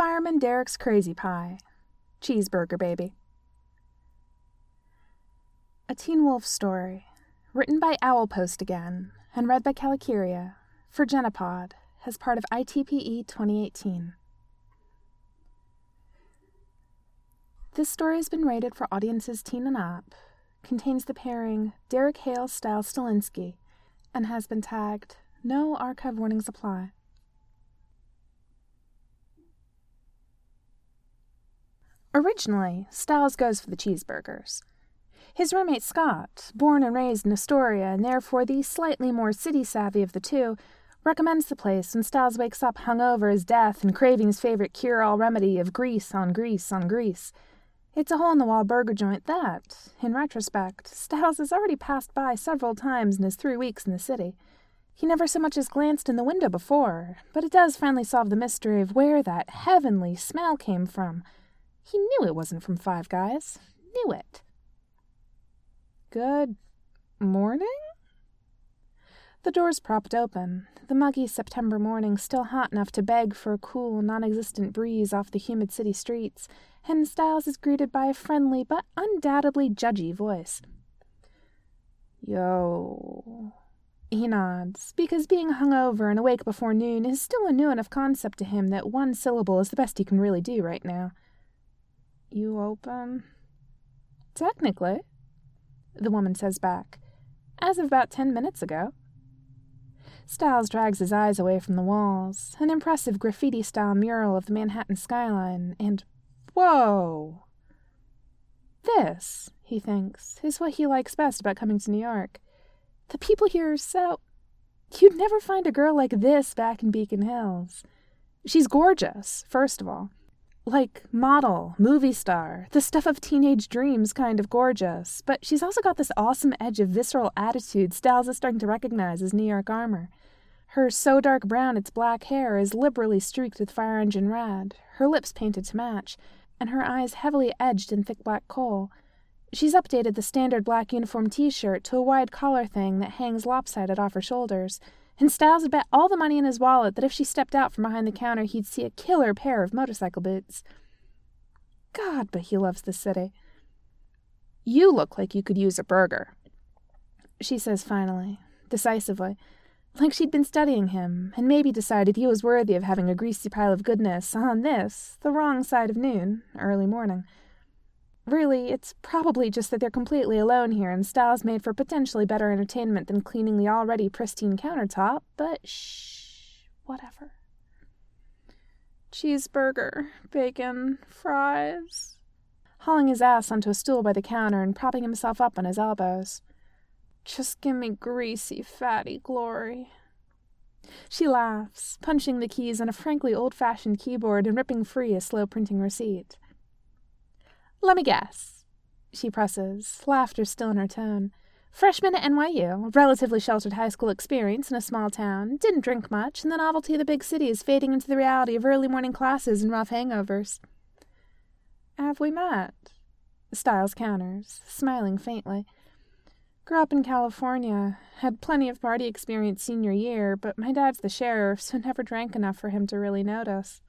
Fireman Derek's Crazy Pie. Cheeseburger Baby. A Teen Wolf story, written by Owlpost again, and read by Calicuria, for Genipod, as part of ITPE 2018. This story has been rated for audiences teen and up, contains the pairing Derek Hale Styles Stilinski, and has been tagged No Archive Warnings Apply. Originally, Styles goes for the cheeseburgers. His roommate Scott, born and raised in Astoria and therefore the slightly more city-savvy of the two, recommends the place when Styles wakes up hungover as death and craving his favorite cure-all remedy of grease on grease on grease. It's a hole-in-the-wall burger joint that, in retrospect, Styles has already passed by several times in his 3 weeks in the city. He never so much as glanced in the window before, but it does finally solve the mystery of where that heavenly smell came from. He knew it wasn't from Five Guys. Knew it. Good morning? The doors propped open, the muggy September morning still hot enough to beg for a cool, non-existent breeze off the humid city streets, and Styles is greeted by a friendly but undoubtedly judgy voice. Yo. He nods, because being hungover and awake before noon is still a new enough concept to him that one syllable is the best he can really do right now. You open? Technically, the woman says back, as of about 10 minutes ago. Styles drags his eyes away from the walls, an impressive graffiti-style mural of the Manhattan skyline, and whoa! This, he thinks, is what he likes best about coming to New York. The people here are so... You'd never find a girl like this back in Beacon Hills. She's gorgeous, first of all. Like model, movie star, the stuff of teenage dreams kind of gorgeous, but she's also got this awesome edge of visceral attitude Styles is starting to recognize as New York armor. Her so dark brown its black hair is liberally streaked with fire engine red, her lips painted to match, and her eyes heavily edged in thick black kohl. She's updated the standard black uniform t-shirt to a wide collar thing that hangs lopsided off her shoulders, and Styles would bet all the money in his wallet that if she stepped out from behind the counter he'd see a killer pair of motorcycle boots. God, but he loves the city. You look like you could use a burger, she says finally, decisively, like she'd been studying him, and maybe decided he was worthy of having a greasy pile of goodness on this, the wrong side of noon, early morning. Really, it's probably just that they're completely alone here, and Styles made for potentially better entertainment than cleaning the already pristine countertop, but shh, whatever. Cheeseburger, bacon, fries. Hauling his ass onto a stool by the counter and propping himself up on his elbows. Just give me greasy, fatty glory. She laughs, punching the keys on a frankly old-fashioned keyboard and ripping free a slow-printing receipt. Let me guess, she presses, laughter still in her tone. Freshman at NYU, relatively sheltered high school experience in a small town, didn't drink much, and the novelty of the big city is fading into the reality of early morning classes and rough hangovers. Have we met? Styles counters, smiling faintly. Grew up in California, had plenty of party experience senior year, but my dad's the sheriff, so never drank enough for him to really notice.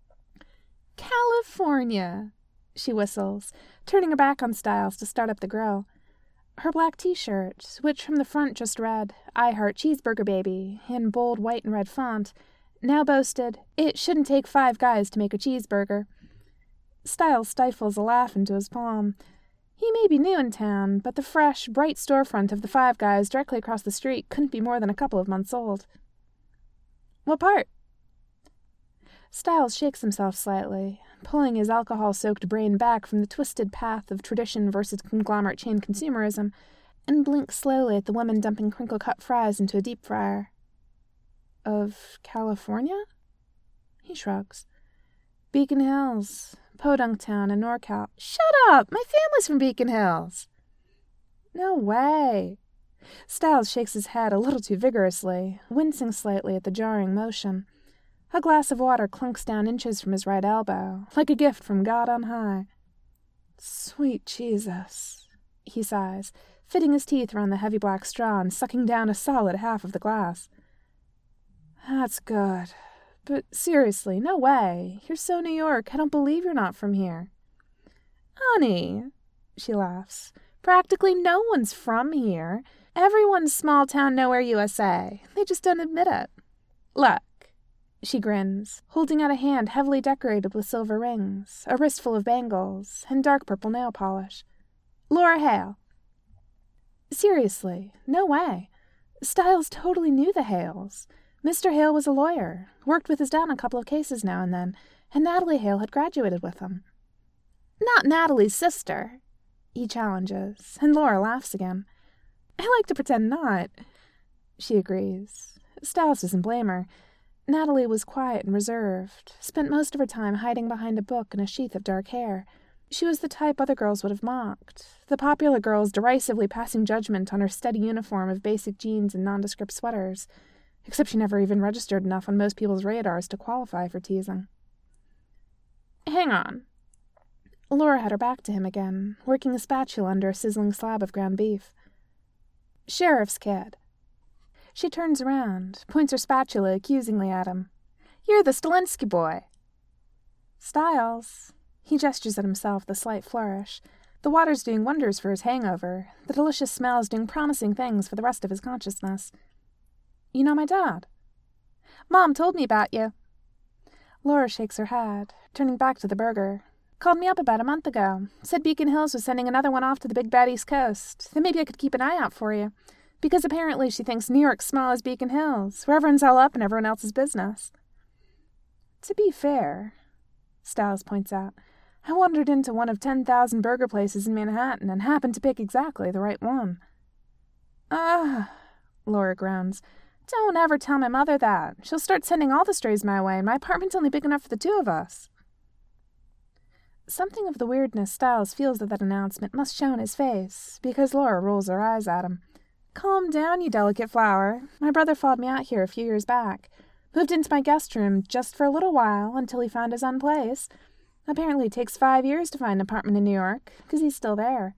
California! She whistles, turning her back on Styles to start up the grill. Her black t-shirt, which from the front just read, I Heart Cheeseburger Baby, in bold white and red font, now boasted, It shouldn't take 5 guys to make a cheeseburger. Styles stifles a laugh into his palm. He may be new in town, but the fresh, bright storefront of the Five Guys directly across the street couldn't be more than a couple of months old. What part? Styles shakes himself slightly, pulling his alcohol-soaked brain back from the twisted path of tradition versus conglomerate chain consumerism, and blinks slowly at the woman dumping crinkle-cut fries into a deep fryer. Of California? He shrugs. Beacon Hills, Podunk Town, and NorCal. Shut up! My family's from Beacon Hills! No way! Styles shakes his head a little too vigorously, wincing slightly at the jarring motion. A glass of water clunks down inches from his right elbow, like a gift from God on high. Sweet Jesus, he sighs, fitting his teeth around the heavy black straw and sucking down a solid half of the glass. That's good. But seriously, no way. You're so New York, I don't believe you're not from here. Honey, she laughs, practically no one's from here. Everyone's small town nowhere USA. They just don't admit it. Look. She grins, holding out a hand heavily decorated with silver rings, a wristful of bangles, and dark purple nail polish. Laura Hale. Seriously, no way. Styles totally knew the Hales. Mr. Hale was a lawyer, worked with his dad on a couple of cases now and then, and Natalie Hale had graduated with him. Not Natalie's sister, he challenges, and Laura laughs again. I like to pretend not. She agrees. Styles doesn't blame her. Natalie was quiet and reserved, spent most of her time hiding behind a book and a sheath of dark hair. She was the type other girls would have mocked, the popular girls derisively passing judgment on her steady uniform of basic jeans and nondescript sweaters, except she never even registered enough on most people's radars to qualify for teasing. Hang on. Laura had her back to him again, working a spatula under a sizzling slab of ground beef. Sheriff's kid. She turns around, points her spatula accusingly at him. You're the Stalinsky boy. Styles. He gestures at himself with a slight flourish. The water's doing wonders for his hangover. The delicious smell's doing promising things for the rest of his consciousness. You know my dad? Mom told me about you. Laura shakes her head, turning back to the burger. Called me up about a month ago. Said Beacon Hills was sending another one off to the big bad East Coast. Then maybe I could keep an eye out for you. Because apparently she thinks New York's small as Beacon Hills, where everyone's all up in everyone else's business. To be fair, Styles points out, I wandered into one of 10,000 burger places in Manhattan and happened to pick exactly the right one. Laura groans. Don't ever tell my mother that. She'll start sending all the strays my way, and my apartment's only big enough for the two of us. Something of the weirdness Styles feels at that announcement must show in his face, because Laura rolls her eyes at him. Calm down, you delicate flower. My brother followed me out here a few years back. Moved into my guest room just for a little while until he found his own place. Apparently it takes 5 years to find an apartment in New York, because he's still there.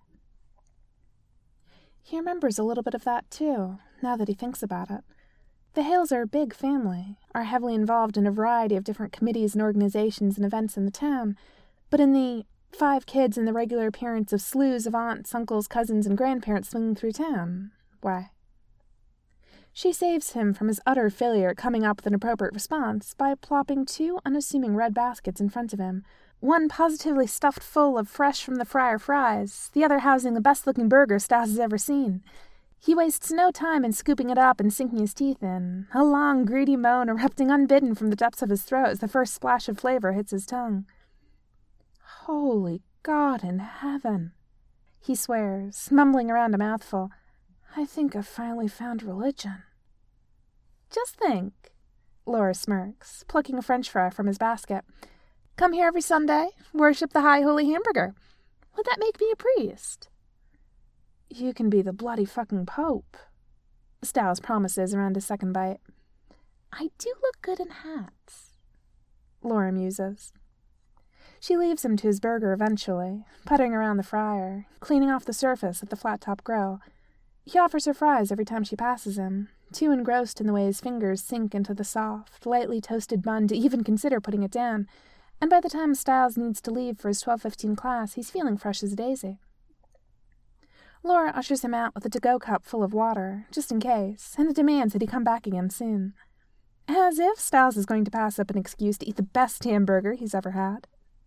He remembers a little bit of that, too, now that he thinks about it. The Hales are a big family, are heavily involved in a variety of different committees and organizations and events in the town, but in the 5 kids and the regular appearance of slews of aunts, uncles, cousins, and grandparents swinging through town, why? She saves him from his utter failure at coming up with an appropriate response by plopping 2 unassuming red baskets in front of him, one positively stuffed full of fresh-from-the-fryer fries, the other housing the best-looking burger Styles has ever seen. He wastes no time in scooping it up and sinking his teeth in, a long, greedy moan erupting unbidden from the depths of his throat as the first splash of flavor hits his tongue. Holy God in heaven, he swears, mumbling around a mouthful. I think I've finally found religion. Just think, Laura smirks, plucking a French fry from his basket. Come here every Sunday, worship the high holy hamburger. Would that make me a priest? You can be the bloody fucking Pope, Styles promises around his second bite. I do look good in hats, Laura muses. She leaves him to his burger eventually, puttering around the fryer, cleaning off the surface of the flat-top grill. He offers her fries every time she passes him, too engrossed in the way his fingers sink into the soft, lightly toasted bun to even consider putting it down, and by the time Styles needs to leave for his 12:15 class, he's feeling fresh as a daisy. Laura ushers him out with a to-go cup full of water, just in case, and demands that he come back again soon. As if Styles is going to pass up an excuse to eat the best hamburger he's ever had.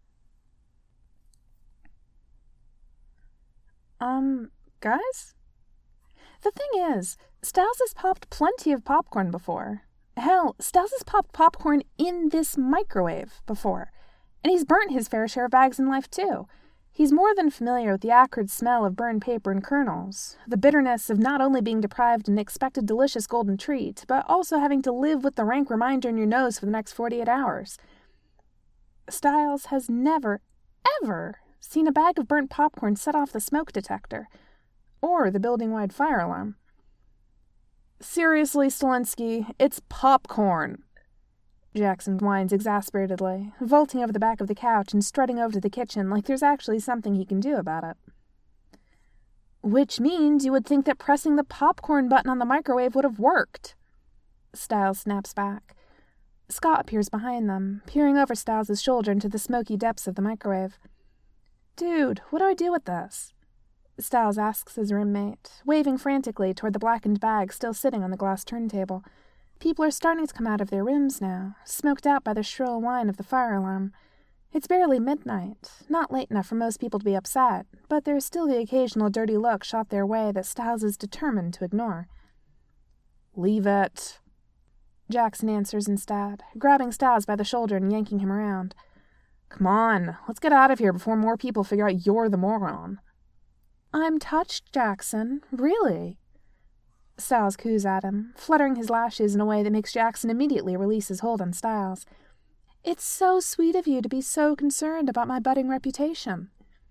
Guys? The thing is, Styles has popped plenty of popcorn before. Hell, Styles has popped popcorn in this microwave before. And he's burnt his fair share of bags in life, too. He's more than familiar with the acrid smell of burned paper and kernels, the bitterness of not only being deprived an expected delicious golden treat, but also having to live with the rank reminder in your nose for the next 48 hours. Styles has never, ever seen a bag of burnt popcorn set off the smoke detector, or the building-wide fire alarm. Seriously, Stalinsky, it's popcorn, Jackson whines exasperatedly, vaulting over the back of the couch and strutting over to the kitchen like there's actually something he can do about it. Which means you would think that pressing the popcorn button on the microwave would have worked, Styles snaps back. Scott appears behind them, peering over Styles' shoulder into the smoky depths of the microwave. "Dude, what do I do with this?" Styles asks his roommate, waving frantically toward the blackened bag still sitting on the glass turntable. People are starting to come out of their rooms now, smoked out by the shrill whine of the fire alarm. It's barely midnight, not late enough for most people to be upset, but there's still the occasional dirty look shot their way that Styles is determined to ignore. "Leave it," Jackson answers instead, grabbing Styles by the shoulder and yanking him around. "Come on, let's get out of here before more people figure out you're the moron." "I'm touched, Jackson. Really?" Styles coos at him, fluttering his lashes in a way that makes Jackson immediately release his hold on Styles. "It's so sweet of you to be so concerned about my budding reputation."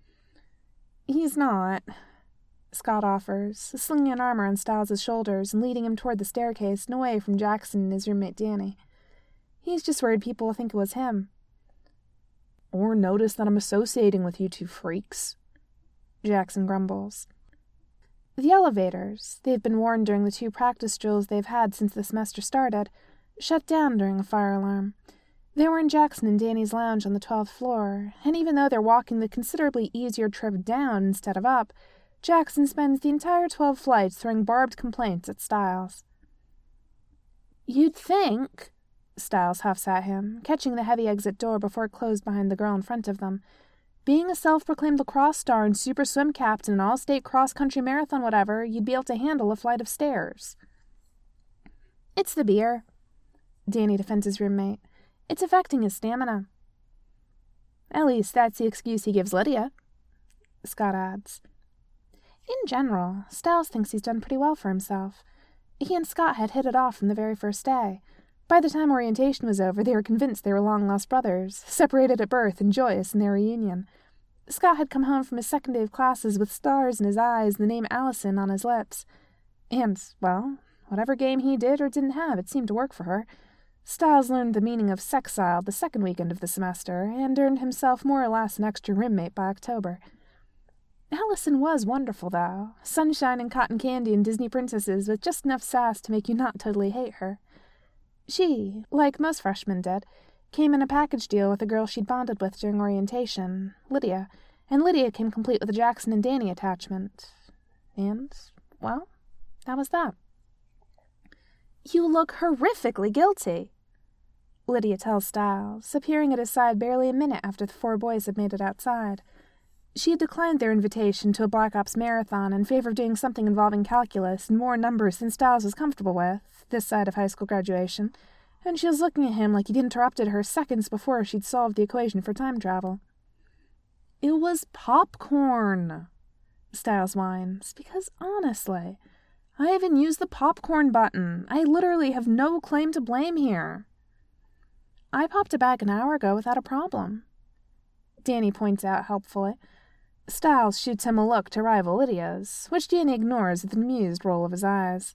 "He's not," Scott offers, slinging an arm around Styles' shoulders and leading him toward the staircase and away from Jackson and his roommate Danny. "He's just worried people will think it was him." "Or notice that I'm associating with you two freaks," Jackson grumbles. The elevators, they've been warned during the 2 practice drills they've had since the semester started, shut down during a fire alarm. They were in Jackson and Danny's lounge on the 12th floor, and even though they're walking the considerably easier trip down instead of up, Jackson spends the entire 12 flights throwing barbed complaints at Styles. "You'd think," Styles huffs at him, catching the heavy exit door before it closed behind the girl in front of them. "Being a self-proclaimed lacrosse star and super swim captain and all-state cross-country marathon whatever, you'd be able to handle a flight of stairs." "It's the beer," Danny defends his roommate. "It's affecting his stamina." "At least that's the excuse he gives Lydia," Scott adds. In general, Styles thinks he's done pretty well for himself. He and Scott had hit it off from the very first day. By the time orientation was over, they were convinced they were long-lost brothers, separated at birth and joyous in their reunion. Scott had come home from his second day of classes with stars in his eyes and the name Allison on his lips. And, well, whatever game he did or didn't have, it seemed to work for her. Styles learned the meaning of sexile the second weekend of the semester, and earned himself more or less an extra roommate by October. Allison was wonderful, though. Sunshine and cotton candy and Disney princesses with just enough sass to make you not totally hate her. She, like most freshmen did, came in a package deal with a girl she'd bonded with during orientation, Lydia, and Lydia came complete with a Jackson and Danny attachment. And, well, that was that. "You look horrifically guilty," Lydia tells Styles, appearing at his side barely a minute after the 4 boys had made it outside. She had declined their invitation to a Black Ops marathon in favor of doing something involving calculus and more numbers than Styles was comfortable with, this side of high school graduation, and she was looking at him like he'd interrupted her seconds before she'd solved the equation for time travel. "It was popcorn," Styles whines, "because honestly, I haven't used the popcorn button. I literally have no claim to blame here." "I popped a bag an hour ago without a problem," Danny points out helpfully. Styles shoots him a look to rival Lydia's, which Danny ignores with an amused roll of his eyes.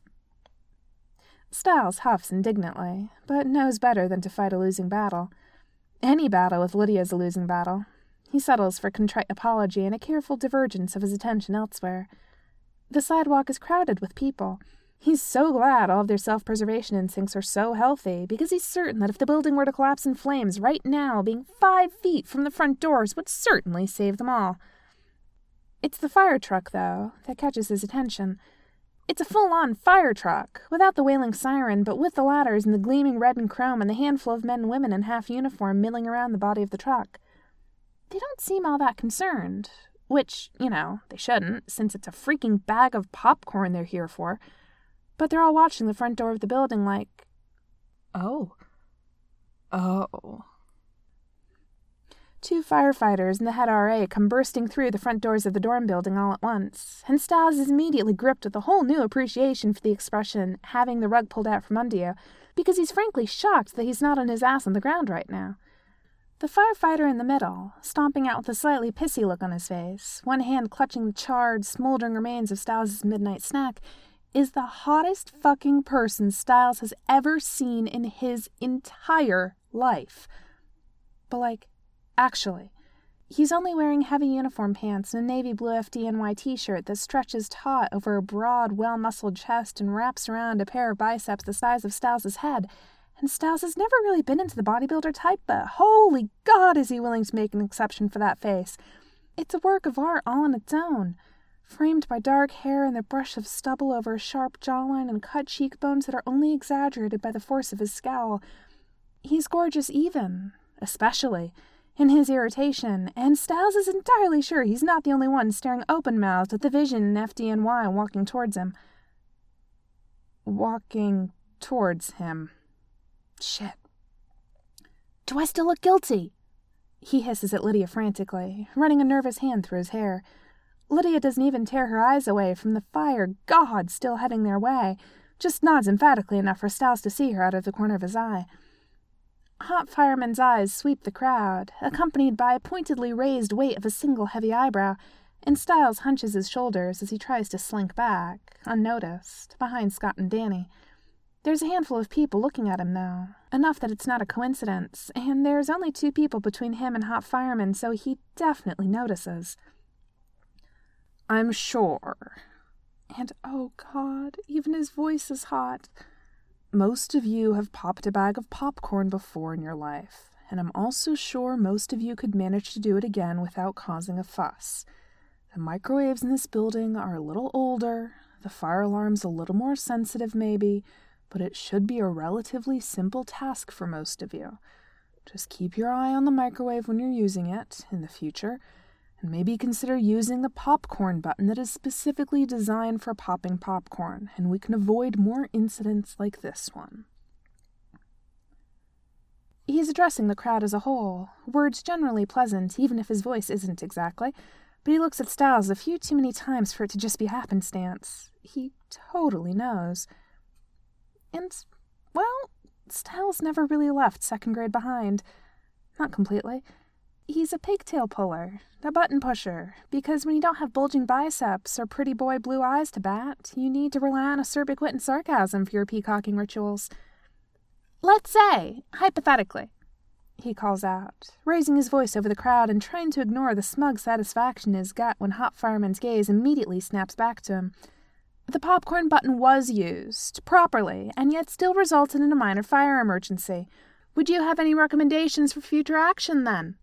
Styles huffs indignantly, but knows better than to fight a losing battle. Any battle with Lydia is a losing battle. He settles for contrite apology and a careful divergence of his attention elsewhere. The sidewalk is crowded with people. He's so glad all of their self-preservation instincts are so healthy, because he's certain that if the building were to collapse in flames right now, being 5 feet from the front doors would certainly save them all. It's the fire truck, though, that catches his attention. It's a full-on fire truck, without the wailing siren, but with the ladders and the gleaming red and chrome and the handful of men and women in half uniform milling around the body of the truck. They don't seem all that concerned, which, they shouldn't, since it's a freaking bag of popcorn they're here for. But they're all watching the front door of the building like, Oh. 2 firefighters and the head RA come bursting through the front doors of the dorm building all at once, and Styles is immediately gripped with a whole new appreciation for the expression, having the rug pulled out from under you, because he's frankly shocked that he's not on his ass on the ground right now. The firefighter in the middle, stomping out with a slightly pissy look on his face, one hand clutching the charred, smoldering remains of Styles' midnight snack, is the hottest fucking person Styles has ever seen in his entire life. But, actually, he's only wearing heavy uniform pants and a navy blue FDNY t-shirt that stretches taut over a broad, well-muscled chest and wraps around a pair of biceps the size of Styles' head, And Styles has never really been into the bodybuilder type, but holy God is he willing to make an exception for that face. It's a work of art all on its own, framed by dark hair and the brush of stubble over a sharp jawline and cut cheekbones that are only exaggerated by the force of his scowl. He's gorgeous even, especially, in his irritation, and Styles is entirely sure he's not the only one staring open-mouthed at the vision in FDNY walking towards him. Walking towards him. Shit. Do I still look guilty? He hisses at Lydia frantically, running a nervous hand through his hair. Lydia doesn't even tear her eyes away from the fire god still heading their way, just nods emphatically enough for Styles to see her out of the corner of his eye. Hot Fireman's eyes sweep the crowd, accompanied by a pointedly raised weight of a single heavy eyebrow, and Styles hunches his shoulders as he tries to slink back, unnoticed, behind Scott and Danny. There's a handful of people looking at him now, enough that it's not a coincidence, and there's only 2 people between him and Hot Fireman, so he definitely notices. I'm sure. And oh God, even his voice is hot. Most of you have popped a bag of popcorn before in your life, and I'm also sure most of you could manage to do it again without causing a fuss. The microwaves in this building are a little older, the fire alarm's a little more sensitive maybe, but it should be a relatively simple task for most of you. Just keep your eye on the microwave when you're using it in the future, and maybe consider using the popcorn button that is specifically designed for popping popcorn, and we can avoid more incidents like this one. He's addressing the crowd as a whole, words generally pleasant, even if his voice isn't exactly, but he looks at Styles a few too many times for it to just be happenstance. He totally knows. And, well, Styles never really left 2nd grade behind. Not completely. He's a pigtail puller, a button pusher, because when you don't have bulging biceps or pretty boy blue eyes to bat, you need to rely on acerbic wit and sarcasm for your peacocking rituals. Let's say, hypothetically, he calls out, raising his voice over the crowd and trying to ignore the smug satisfaction in his gut when Hot Fireman's gaze immediately snaps back to him. The popcorn button was used, properly, and yet still resulted in a minor fire emergency. Would you have any recommendations for future action, then?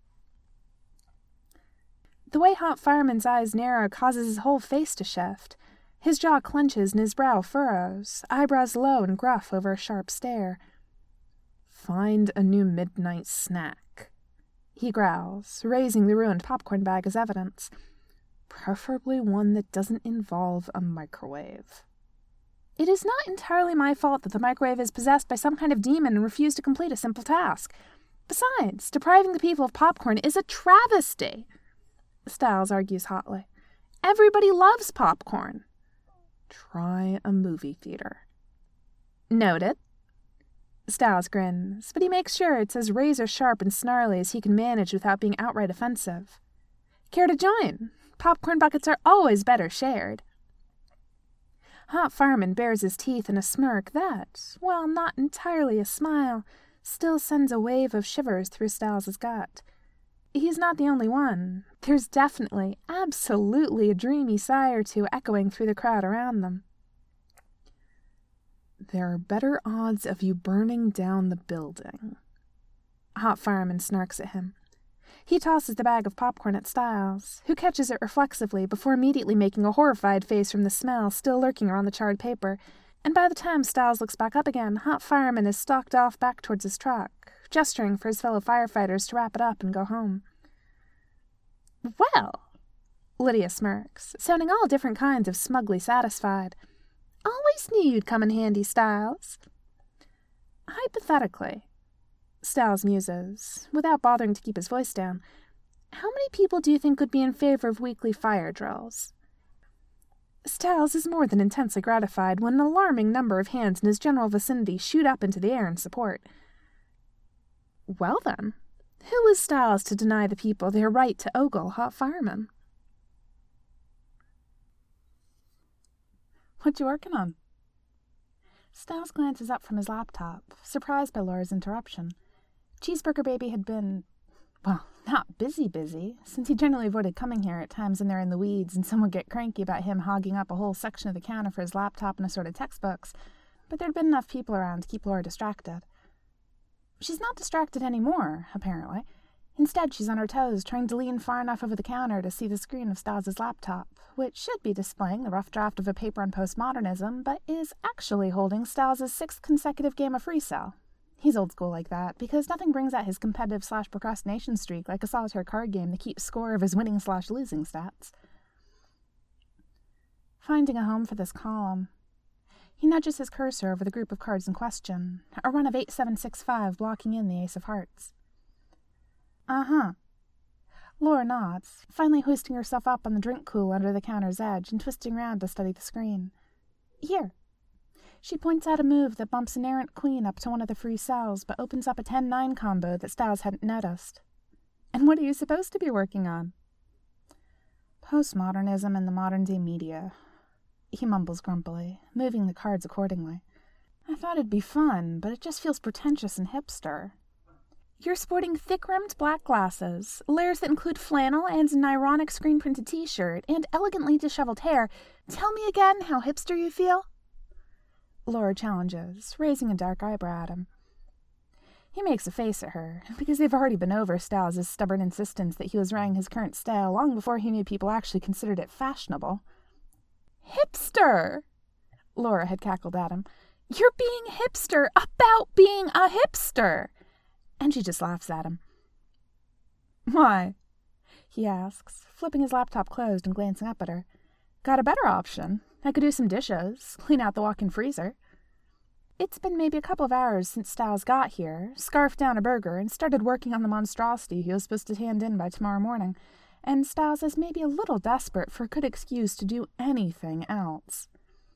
The way Hot Fireman's eyes narrow causes his whole face to shift. His jaw clenches and his brow furrows, eyebrows low and gruff over a sharp stare. Find a new midnight snack, he growls, raising the ruined popcorn bag as evidence. Preferably one that doesn't involve a microwave. It is not entirely my fault that the microwave is possessed by some kind of demon and refused to complete a simple task. Besides, depriving the people of popcorn is a travesty, Styles argues hotly. Everybody loves popcorn. Try a movie theater. Noted. Styles grins, but he makes sure it's as razor-sharp and snarly as he can manage without being outright offensive. Care to join? Popcorn buckets are always better shared. Hot Fireman bares his teeth in a smirk that, while not entirely a smile, still sends a wave of shivers through Styles' gut. He's not the only one. There's definitely, absolutely a dreamy sigh or two echoing through the crowd around them. There are better odds of you burning down the building. Hot Fireman snarks at him. He tosses the bag of popcorn at Styles, who catches it reflexively before immediately making a horrified face from the smell still lurking around the charred paper, and by the time Styles looks back up again, Hot Fireman has stalked off back towards his truck, gesturing for his fellow firefighters to wrap it up and go home. Well, Lydia smirks, sounding all different kinds of smugly satisfied. Always knew you'd come in handy, Styles. Hypothetically, Styles muses, without bothering to keep his voice down, how many people do you think would be in favor of weekly fire drills? Styles is more than intensely gratified when an alarming number of hands in his general vicinity shoot up into the air in support. Well then, who is Styles to deny the people their right to ogle Hot Fireman? What you working on? Styles glances up from his laptop, surprised by Laura's interruption. Cheeseburger Baby had been, well, not busy, since he generally avoided coming here at times when they're in the weeds and someone would get cranky about him hogging up a whole section of the counter for his laptop and assorted textbooks, but there'd been enough people around to keep Laura distracted. She's not distracted anymore, apparently. Instead, she's on her toes, trying to lean far enough over the counter to see the screen of Stas' laptop, which should be displaying the rough draft of a paper on postmodernism, but is actually holding Stas' 6th consecutive game of Free Cell. He's old school like that, because nothing brings out his competitive/procrastination streak like a solitaire card game that keeps score of his winning/losing stats. Finding a home for this column, he nudges his cursor over the group of cards in question, a run of 8-7-6-5 blocking in the ace of hearts. Uh-huh. Laura nods, finally hoisting herself up on the drink cooler under the counter's edge and twisting round to study the screen. Here. She points out a move that bumps an errant queen up to one of the free cells, but opens up a 10-9 combo that Stas hadn't noticed. And what are you supposed to be working on? Postmodernism and the modern-day media. He mumbles grumpily, moving the cards accordingly. I thought it'd be fun, but it just feels pretentious and hipster. You're sporting thick-rimmed black glasses, layers that include flannel and an ironic screen-printed t-shirt, and elegantly disheveled hair. Tell me again how hipster you feel? Laura challenges, raising a dark eyebrow at him. He makes a face at her, because they've already been over Stas' stubborn insistence that he was wearing his current style long before he knew people actually considered it fashionable. Hipster! Laura had cackled at him. You're being hipster about being a hipster! And she just laughs at him. Why? He asks, flipping his laptop closed and glancing up at her. Got a better option. I could do some dishes, clean out the walk-in freezer. It's been maybe a couple of hours since Stas got here, scarfed down a burger, and started working on the monstrosity he was supposed to hand in by tomorrow morning, and Stas is maybe a little desperate for a good excuse to do anything else.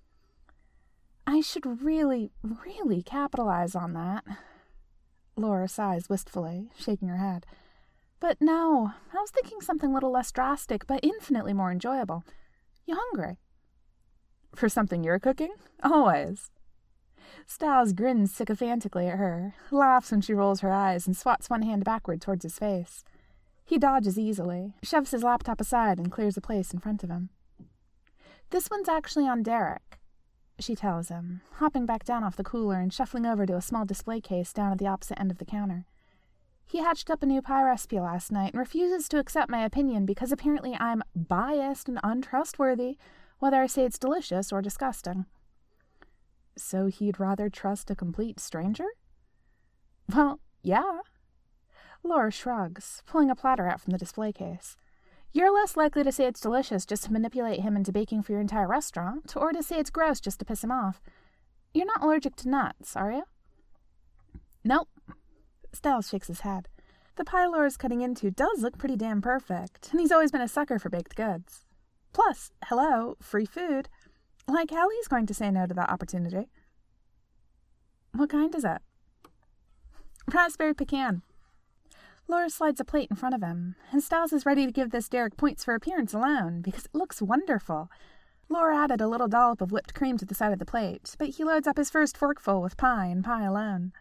I should really, really capitalize on that. Laura sighs wistfully, shaking her head. But no, I was thinking something a little less drastic, but infinitely more enjoyable. You hungry? For something you're cooking? Always. Stas grins sycophantically at her, laughs when she rolls her eyes, and swats one hand backward towards his face. He dodges easily, shoves his laptop aside, and clears a place in front of him. This one's actually on Derek, she tells him, hopping back down off the cooler and shuffling over to a small display case down at the opposite end of the counter. He hatched up a new pie recipe last night and refuses to accept my opinion because apparently I'm biased and untrustworthy, whether I say it's delicious or disgusting. So he'd rather trust a complete stranger? Well, yeah. Laura shrugs, pulling a platter out from the display case. You're less likely to say it's delicious just to manipulate him into baking for your entire restaurant, or to say it's gross just to piss him off. You're not allergic to nuts, are you? Nope. Stas shakes his head. The pie Laura's cutting into does look pretty damn perfect, and he's always been a sucker for baked goods. Plus, hello, free food. Like hell he's going to say no to that opportunity. What kind is it? Raspberry pecan. Laura slides a plate in front of him, and Stas is ready to give this Derek points for appearance alone, because it looks wonderful. Laura added a little dollop of whipped cream to the side of the plate, but he loads up his first forkful with pie and pie alone.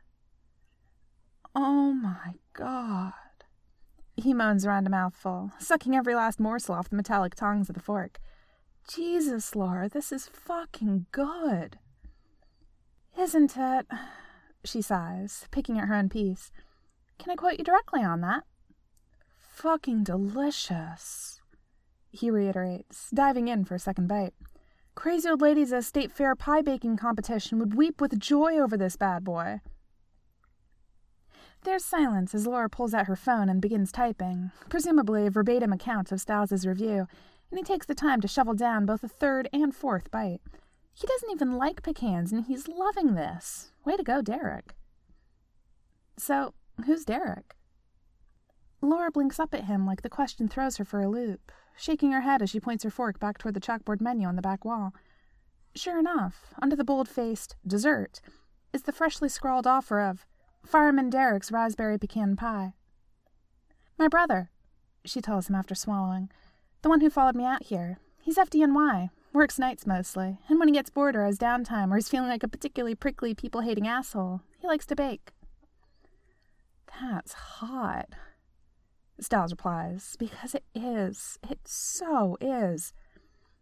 Oh my God. He moans around a mouthful, sucking every last morsel off the metallic tongs of the fork. Jesus, Laura, this is fucking good. Isn't it? She sighs, picking at her own piece. Can I quote you directly on that? Fucking delicious, he reiterates, diving in for a second bite. Crazy old ladies at a state fair pie baking competition would weep with joy over this bad boy. There's silence as Laura pulls out her phone and begins typing, presumably a verbatim account of Stas' review, and he takes the time to shovel down both a third and fourth bite. He doesn't even like pecans, and he's loving this. Way to go, Derek. So, who's Derek? Laura blinks up at him like the question throws her for a loop, shaking her head as she points her fork back toward the chalkboard menu on the back wall. Sure enough, under the bold-faced dessert is the freshly scrawled offer of Fireman Derek's raspberry pecan pie. My brother, she tells him after swallowing. The one who followed me out here. He's FDNY, works nights mostly, and when he gets bored or has downtime or is feeling like a particularly prickly, people-hating asshole, he likes to bake. That's hot, Stas replies, because it is. It so is.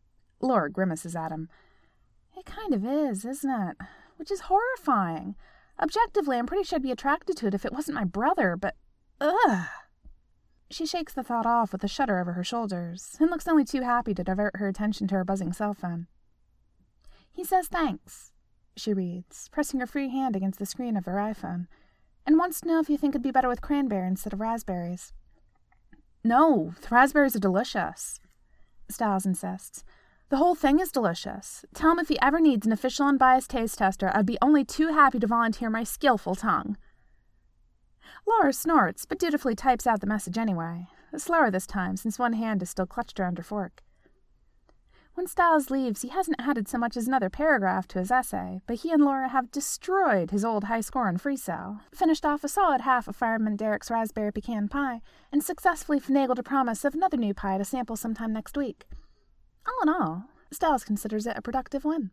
Laura grimaces at him. It kind of is, isn't it? Which is horrifying. Objectively, I'm pretty sure I'd be attracted to it if it wasn't my brother, but ugh. She shakes the thought off with a shudder over her shoulders, and looks only too happy to divert her attention to her buzzing cell phone. He says thanks, she reads, pressing her free hand against the screen of her iPhone, and wants to know if you think it'd be better with cranberry instead of raspberries. No, the raspberries are delicious, Styles insists. The whole thing is delicious. Tell him if he ever needs an official unbiased taste tester, I'd be only too happy to volunteer my skillful tongue. Laura snorts, but dutifully types out the message anyway, slower this time since one hand is still clutched around her fork. When Styles leaves, he hasn't added so much as another paragraph to his essay, but he and Laura have destroyed his old high score on FreeCell, finished off a solid half of Fireman Derek's raspberry pecan pie, and successfully finagled a promise of another new pie to sample sometime next week. All in all, Styles considers it a productive win.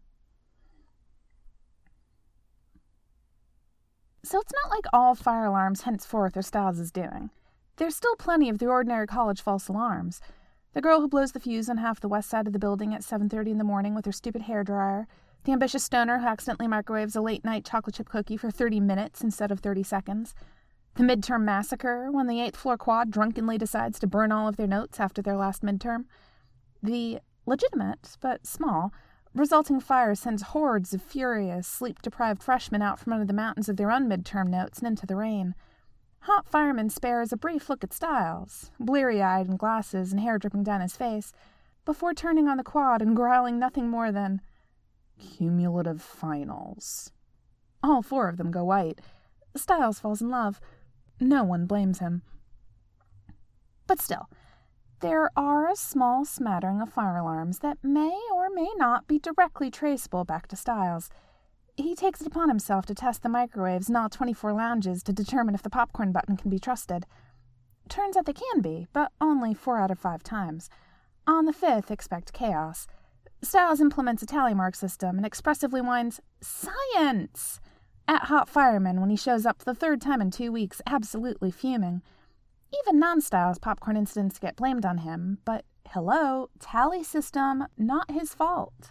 So it's not like all fire alarms henceforth are Styles' doing. There's still plenty of the ordinary college false alarms. The girl who blows the fuse on half the west side of the building at 7:30 in the morning with her stupid hairdryer, the ambitious stoner who accidentally microwaves a late-night chocolate chip cookie for 30 minutes instead of 30 seconds, the midterm massacre when the 8th floor quad drunkenly decides to burn all of their notes after their last midterm, the legitimate, but small, resulting fire sends hordes of furious, sleep-deprived freshmen out from under the mountains of their own midterm notes and into the rain. Hot Fireman spares a brief look at Styles, bleary-eyed in glasses and hair dripping down his face, before turning on the quad and growling nothing more than, "Cumulative finals." All 4 of them go white. Styles falls in love. No one blames him. But still, there are a small smattering of fire alarms that may or may not be directly traceable back to Styles. He takes it upon himself to test the microwaves in all 24 lounges to determine if the popcorn button can be trusted. Turns out they can be, but only 4 out of 5 times. On the 5th, expect chaos. Styles implements a tally mark system and expressively whines, "Science!" at Hot Fireman when he shows up for the 3rd time in 2 weeks, absolutely fuming. Even non-Styles popcorn incidents get blamed on him, but hello, tally system, not his fault.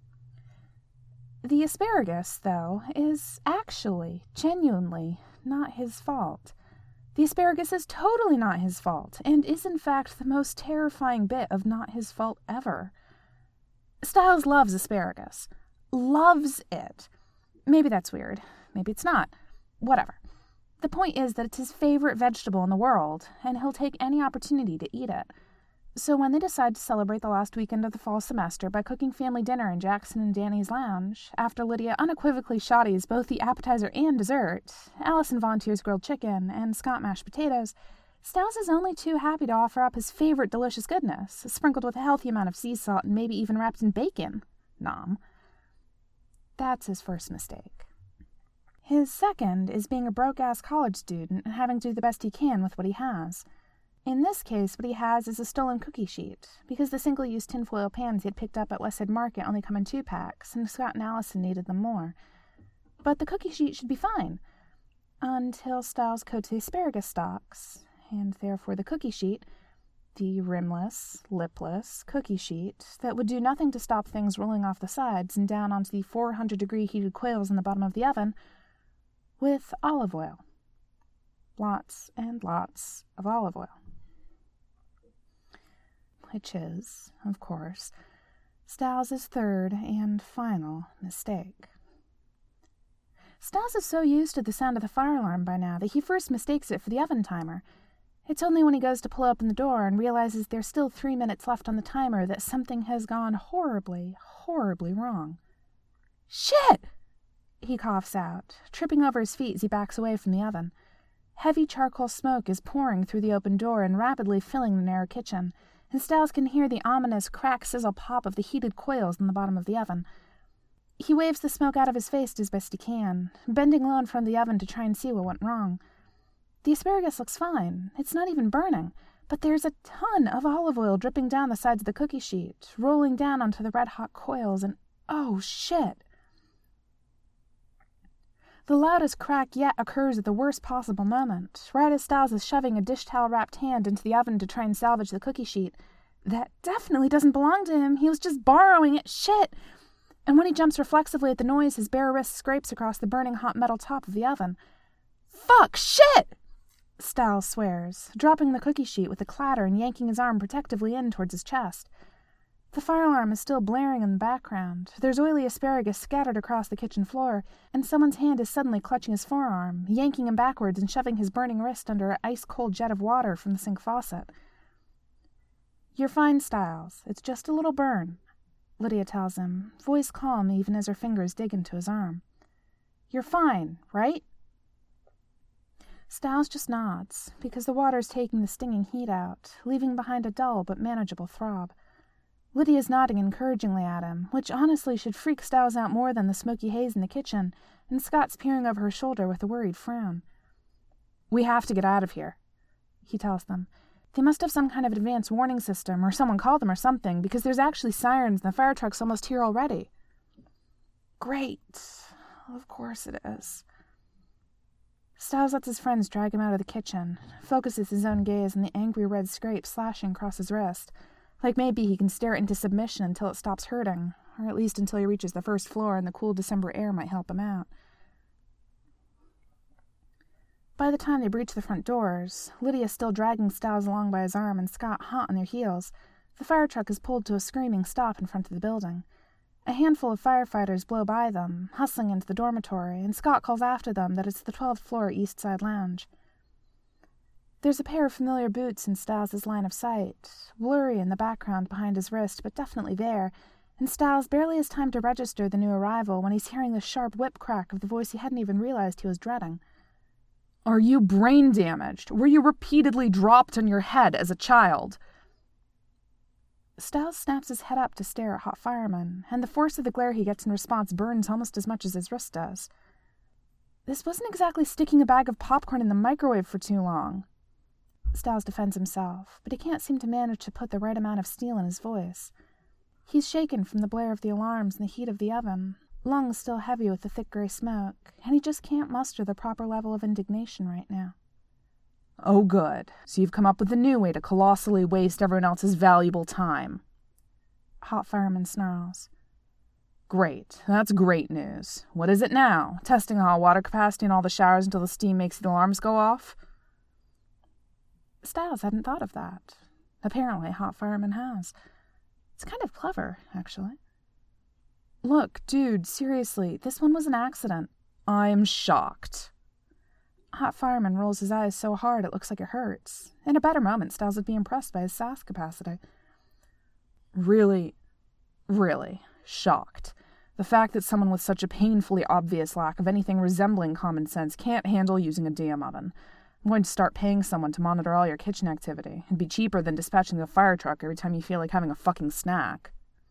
The asparagus, though, is actually, genuinely, not his fault. The asparagus is totally not his fault, and is in fact the most terrifying bit of not his fault ever. Styles loves asparagus. Loves it. Maybe that's weird. Maybe it's not. Whatever. The point is that it's his favorite vegetable in the world, and he'll take any opportunity to eat it. So when they decide to celebrate the last weekend of the fall semester by cooking family dinner in Jackson and Danny's lounge, after Lydia unequivocally shoddies both the appetizer and dessert, Allison volunteers grilled chicken, and Scott mashed potatoes, Styles is only too happy to offer up his favorite delicious goodness, sprinkled with a healthy amount of sea salt and maybe even wrapped in bacon. Nom. That's his first mistake. His second is being a broke-ass college student and having to do the best he can with what he has. In this case, what he has is a stolen cookie sheet, because the single-use tinfoil pans he had picked up at Westside Market only come in 2 packs, and Scott and Allison needed them more. But the cookie sheet should be fine, until Styles coats the asparagus stalks, and therefore the cookie sheet, the rimless, lipless cookie sheet that would do nothing to stop things rolling off the sides and down onto the 400-degree heated coils in the bottom of the oven, with olive oil. Lots and lots of olive oil. Which is, of course, Styles' third and final mistake. Styles is so used to the sound of the fire alarm by now that he first mistakes it for the oven timer. It's only when he goes to pull open the door and realizes there's still 3 minutes left on the timer that something has gone horribly, horribly wrong. "Shit!" he coughs out, tripping over his feet as he backs away from the oven. Heavy charcoal smoke is pouring through the open door and rapidly filling the narrow kitchen, and Styles can hear the ominous crack, sizzle, pop of the heated coils in the bottom of the oven. He waves the smoke out of his face as best he can, bending low in front of the oven to try and see what went wrong. The asparagus looks fine. It's not even burning, but there's a ton of olive oil dripping down the sides of the cookie sheet, rolling down onto the red-hot coils, and oh, shit! The loudest crack yet occurs at the worst possible moment, right as Styles is shoving a dish-towel-wrapped hand into the oven to try and salvage the cookie sheet. That definitely doesn't belong to him. He was just borrowing it. Shit! And when he jumps reflexively at the noise, his bare wrist scrapes across the burning hot metal top of the oven. "Fuck! Shit!" Stiles swears, dropping the cookie sheet with a clatter and yanking his arm protectively in towards his chest. The fire alarm is still blaring in the background. There's oily asparagus scattered across the kitchen floor, and someone's hand is suddenly clutching his forearm, yanking him backwards and shoving his burning wrist under an ice-cold jet of water from the sink faucet. "You're fine, Stiles. It's just a little burn," Lydia tells him, voice calm even as her fingers dig into his arm. "You're fine, right?" Stiles just nods, because the water's taking the stinging heat out, leaving behind a dull but manageable throb. Lydia's nodding encouragingly at him, which honestly should freak Stiles out more than the smoky haze in the kitchen, and Scott's peering over her shoulder with a worried frown. "We have to get out of here," he tells them. "They must have some kind of advanced warning system, or someone called them or something, because there's actually sirens and the fire truck's almost here already." "Great. Of course it is." Stiles lets his friends drag him out of the kitchen, focuses his own gaze on the angry red scrape slashing across his wrist, like maybe he can stare it into submission until it stops hurting, or at least until he reaches the first floor and the cool December air might help him out. By the time they breach the front doors, Lydia still dragging Stiles along by his arm and Scott hot on their heels, the fire truck is pulled to a screaming stop in front of the building. A handful of firefighters blow by them, hustling into the dormitory, and Scott calls after them that it's the 12th floor East Side Lounge. There's a pair of familiar boots in Stiles' line of sight, blurry in the background behind his wrist, but definitely there, and Stiles barely has time to register the new arrival when he's hearing the sharp whip crack of the voice he hadn't even realized he was dreading. "Are you brain damaged? Were you repeatedly dropped on your head as a child?" Stiles snaps his head up to stare at Hot Fireman, and the force of the glare he gets in response burns almost as much as his wrist does. "This wasn't exactly sticking a bag of popcorn in the microwave for too long." Stiles defends himself, but he can't seem to manage to put the right amount of steel in his voice. He's shaken from the blare of the alarms and the heat of the oven, lungs still heavy with the thick gray smoke, and he just can't muster the proper level of indignation right now. "Oh, good. So you've come up with a new way to colossally waste everyone else's valuable time." Hot Fireman snarls. "Great. That's great news. What is it now? Testing the hot water capacity in all the showers until the steam makes the alarms go off?" Stiles hadn't thought of that. Apparently, Hot Fireman has. It's kind of clever, actually. "Look, dude, seriously, this one was an accident." "I'm shocked." Hot Fireman rolls his eyes so hard it looks like it hurts. In a better moment, Stiles would be impressed by his sass capacity. Really shocked. The fact that someone with such a painfully obvious lack of anything resembling common sense can't handle using a damn oven. I'm going to start paying someone to monitor all your kitchen activity. It'd be cheaper than dispatching the fire truck every time you feel like having a fucking snack.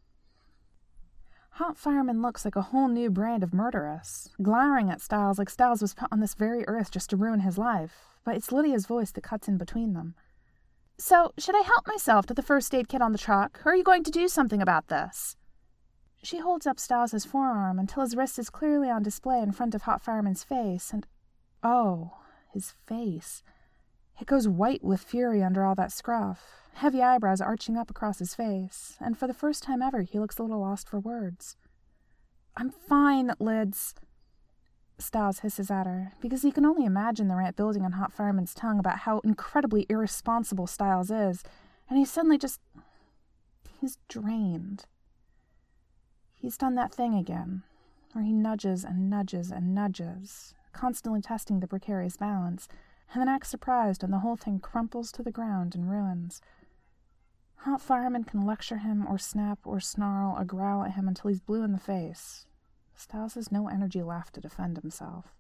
Hot Fireman looks like a whole new brand of murderess, glowering at Stiles like Stiles was put on this very earth just to ruin his life, but it's Lydia's voice that cuts in between them. "So, should I help myself to the first aid kit on the truck, or are you going to do something about this?" She holds up Stiles' forearm until his wrist is clearly on display in front of Hot Fireman's face, and oh, his face. It goes white with fury under all that scruff, heavy eyebrows arching up across his face, and for the first time ever he looks a little lost for words. "I'm fine, Lids," Stiles hisses at her, because he can only imagine the rant building on Hot Fireman's tongue about how incredibly irresponsible Stiles is, and he's suddenly he's drained. He's done that thing again, where he nudges and nudges and nudges, constantly testing the precarious balance, and then acts surprised when the whole thing crumples to the ground in ruins. Hot Fireman can lecture him or snap or snarl or growl at him until he's blue in the face. Stiles has no energy left to defend himself.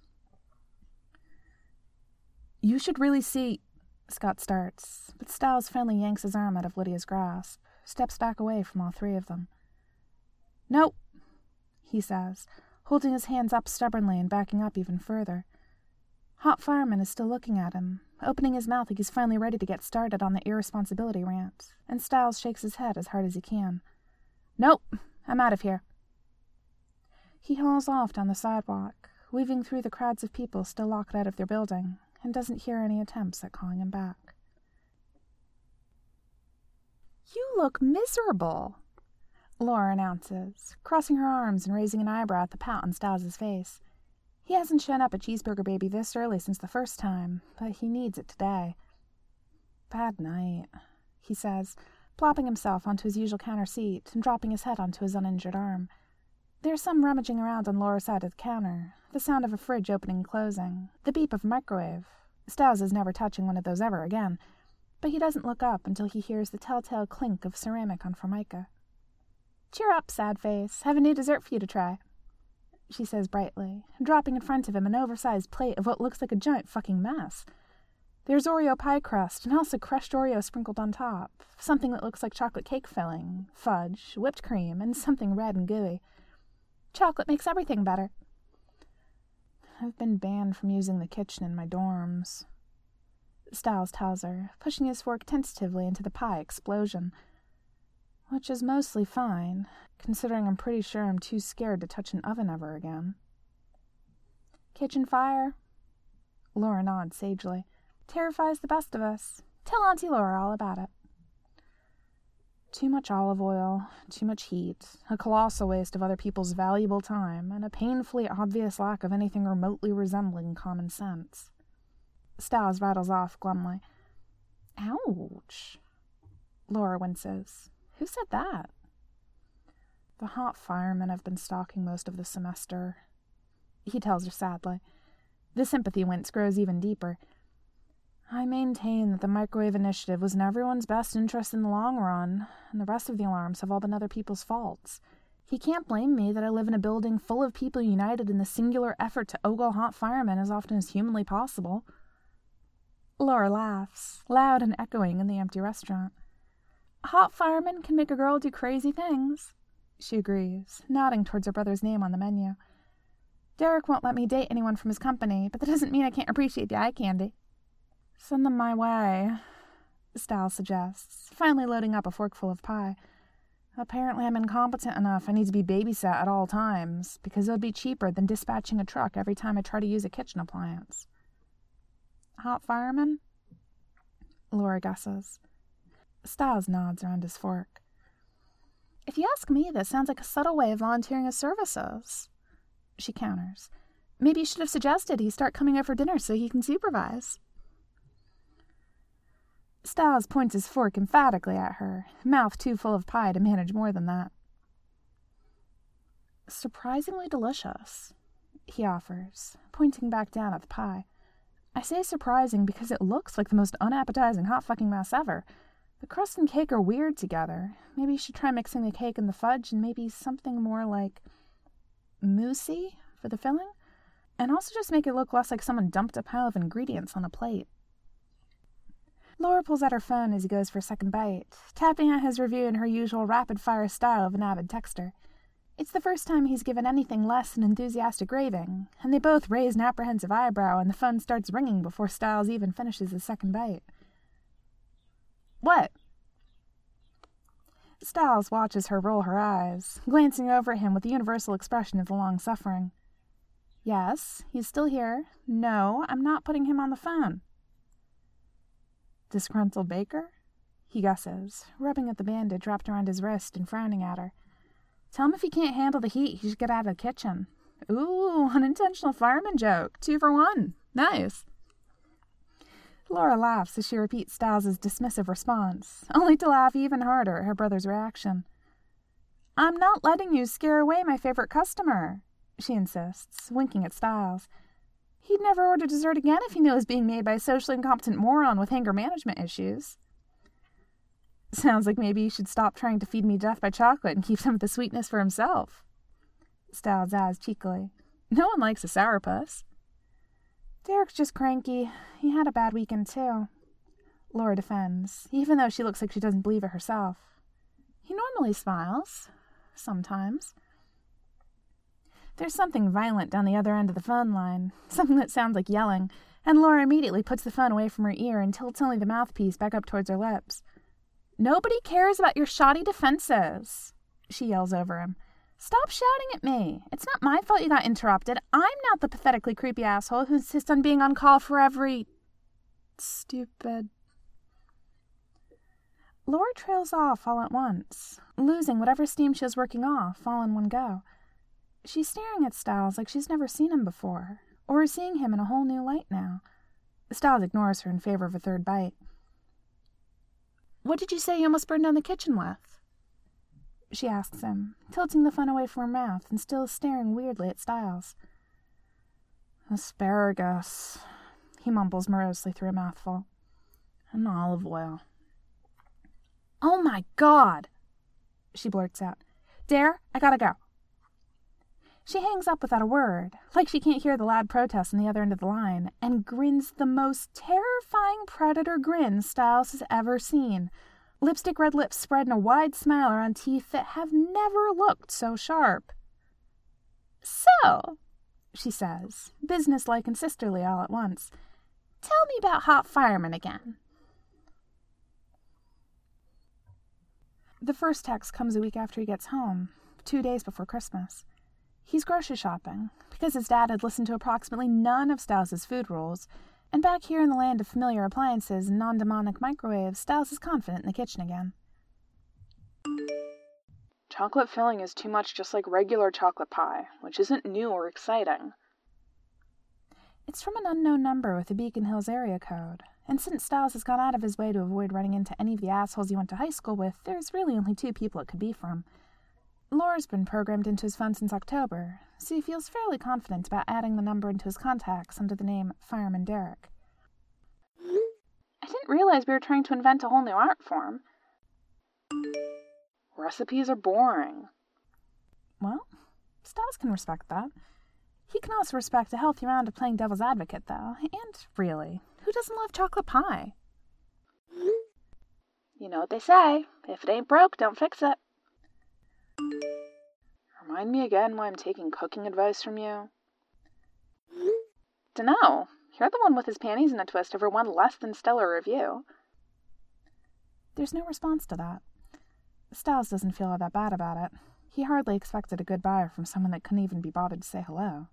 "You should really see," Scott starts, but Stiles finally yanks his arm out of Lydia's grasp, steps back away from all three of them. "Nope," he says, holding his hands up stubbornly and backing up even further. Hot Fireman is still looking at him, opening his mouth like he's finally ready to get started on the irresponsibility rant, and Stiles shakes his head as hard as he can. "Nope, I'm out of here." He hauls off down the sidewalk, weaving through the crowds of people still locked out of their building, and doesn't hear any attempts at calling him back. "You look miserable." Laura announces, crossing her arms and raising an eyebrow at the pout on Stiles' face. He hasn't shown up at Cheeseburger Baby this early since the first time, but he needs it today. Bad night, he says, plopping himself onto his usual counter seat and dropping his head onto his uninjured arm. There's some rummaging around on Laura's side of the counter, the sound of a fridge opening and closing, the beep of a microwave. Stiles is never touching one of those ever again, but he doesn't look up until he hears the telltale clink of ceramic on Formica. Cheer up, sad face. Have a new dessert for you to try, she says brightly, dropping in front of him an oversized plate of what looks like a giant fucking mess. There's Oreo pie crust and also crushed Oreo sprinkled on top, something that looks like chocolate cake filling, fudge, whipped cream, and something red and gooey. Chocolate makes everything better. I've been banned from using the kitchen in my dorms, Stiles tells her, pushing his fork tentatively into the pie explosion. Which is mostly fine, considering I'm pretty sure I'm too scared to touch an oven ever again. Kitchen fire? Laura nods sagely. Terrifies the best of us. Tell Auntie Laura all about it. Too much olive oil, too much heat, a colossal waste of other people's valuable time, and a painfully obvious lack of anything remotely resembling common sense. Stiles rattles off glumly. Ouch. Laura winces. Who said that? The hot firemen have been stalking most of the semester, he tells her sadly. The sympathy wince grows even deeper. I maintain that the microwave initiative was in everyone's best interest in the long run, and the rest of the alarms have all been other people's faults. He can't blame me that I live in a building full of people united in the singular effort to ogle hot firemen as often as humanly possible. Laura laughs, loud and echoing in the empty restaurant. Hot firemen can make a girl do crazy things, she agrees, nodding towards her brother's name on the menu. Derek won't let me date anyone from his company, but that doesn't mean I can't appreciate the eye candy. Send them my way, Stiles suggests, finally loading up a forkful of pie. Apparently I'm incompetent enough I need to be babysat at all times, because it would be cheaper than dispatching a truck every time I try to use a kitchen appliance. Hot fireman? Laura guesses. Stiles nods around his fork. If you ask me, this sounds like a subtle way of volunteering his services, she counters. Maybe you should have suggested he start coming over for dinner so he can supervise. Stiles points his fork emphatically at her, mouth too full of pie to manage more than that. Surprisingly delicious, he offers, pointing back down at the pie. I say surprising because it looks like the most unappetizing hot fucking mess ever. The crust and cake are weird together. Maybe you should try mixing the cake and the fudge and maybe something more like moussey for the filling. And also just make it look less like someone dumped a pile of ingredients on a plate. Laura pulls out her phone as he goes for a second bite, tapping out his review in her usual rapid-fire style of an avid texter. It's the first time he's given anything less than enthusiastic raving, and they both raise an apprehensive eyebrow and the phone starts ringing before Stiles even finishes his second bite. What? Stiles watches her roll her eyes, glancing over at him with the universal expression of the long-suffering. Yes, he's still here. No, I'm not putting him on the phone. Disgruntled baker? He guesses, rubbing at the bandage wrapped around his wrist and frowning at her. Tell him if he can't handle the heat, he should get out of the kitchen. Ooh, unintentional fireman joke. 2 for 1. Nice. Laura laughs as she repeats Stiles' dismissive response, only to laugh even harder at her brother's reaction. I'm not letting you scare away my favorite customer, she insists, winking at Stiles. He'd never order dessert again if he knew it was being made by a socially incompetent moron with anger management issues. Sounds like maybe he should stop trying to feed me death by chocolate and keep some of the sweetness for himself. Stiles adds cheekily. No one likes a sourpuss. Derek's just cranky. He had a bad weekend, too. Laura defends, even though she looks like she doesn't believe it herself. He normally smiles. Sometimes. There's something violent down the other end of the phone line, something that sounds like yelling, and Laura immediately puts the phone away from her ear and tilts only the mouthpiece back up towards her lips. Nobody cares about your shoddy defenses, she yells over him. Stop shouting at me. It's not my fault you got interrupted. I'm not the pathetically creepy asshole who insists on being on call for every... stupid... Laura trails off all at once, losing whatever steam she was working off all in one go. She's staring at Styles like she's never seen him before, or is seeing him in a whole new light now. Styles ignores her in favor of a third bite. "What did you say you almost burned down the kitchen with?" she asks him, tilting the phone away from her mouth and still staring weirdly at Styles. "Asparagus," he mumbles morosely through a mouthful. "And olive oil." "Oh my God!" she blurts out. "Dare, I gotta go." She hangs up without a word, like she can't hear the loud protest on the other end of the line, and grins the most terrifying predator grin Styles has ever seen. Lipstick red lips spread in a wide smile around teeth that have never looked so sharp. "So," she says, businesslike and sisterly all at once, "tell me about Hot Fireman again." The first text comes a week after he gets home, 2 days before Christmas. He's grocery shopping, because his dad had listened to approximately none of Styles' food rules, and back here in the land of familiar appliances and non-demonic microwaves, Styles is confident in the kitchen again. "Chocolate filling is too much just like regular chocolate pie, which isn't new or exciting." It's from an unknown number with a Beacon Hills area code, and since Styles has gone out of his way to avoid running into any of the assholes he went to high school with, there's really only 2 people it could be from. Laura's been programmed into his phone since October, so he feels fairly confident about adding the number into his contacts under the name Fireman Derek. "I didn't realize we were trying to invent a whole new art form. Recipes are boring." Well, Styles can respect that. He can also respect a healthy round of playing devil's advocate, though, and really, who doesn't love chocolate pie? "You know what they say, if it ain't broke, don't fix it." "Remind me again why I'm taking cooking advice from you." "Dunno. You're the one with his panties in a twist over one less than stellar review." There's no response to that. Styles doesn't feel all that bad about it. He hardly expected a goodbye from someone that couldn't even be bothered to say hello.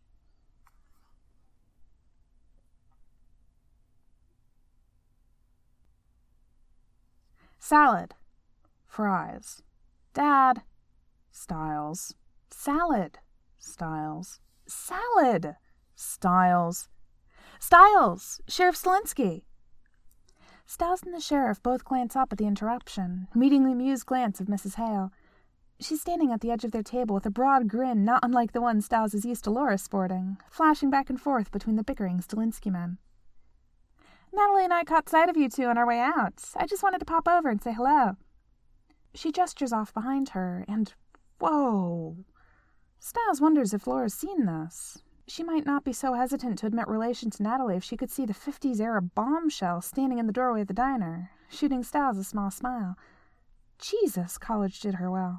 Salad. Fries. Dad. Styles. Salad. Styles. Salad. Styles. Styles! Sheriff Stilinski! Styles and the sheriff both glance up at the interruption, meeting the amused glance of Mrs. Hale. She's standing at the edge of their table with a broad grin not unlike the one Styles is used to Laura sporting, flashing back and forth between the bickering Stilinski men. "Natalie and I caught sight of you 2 on our way out. I just wanted to pop over and say hello." She gestures off behind her, and whoa! Styles wonders if Laura's seen this. She might not be so hesitant to admit relation to Natalie if she could see the 50s-era bombshell standing in the doorway of the diner, shooting Styles a small smile. Jesus, college did her well.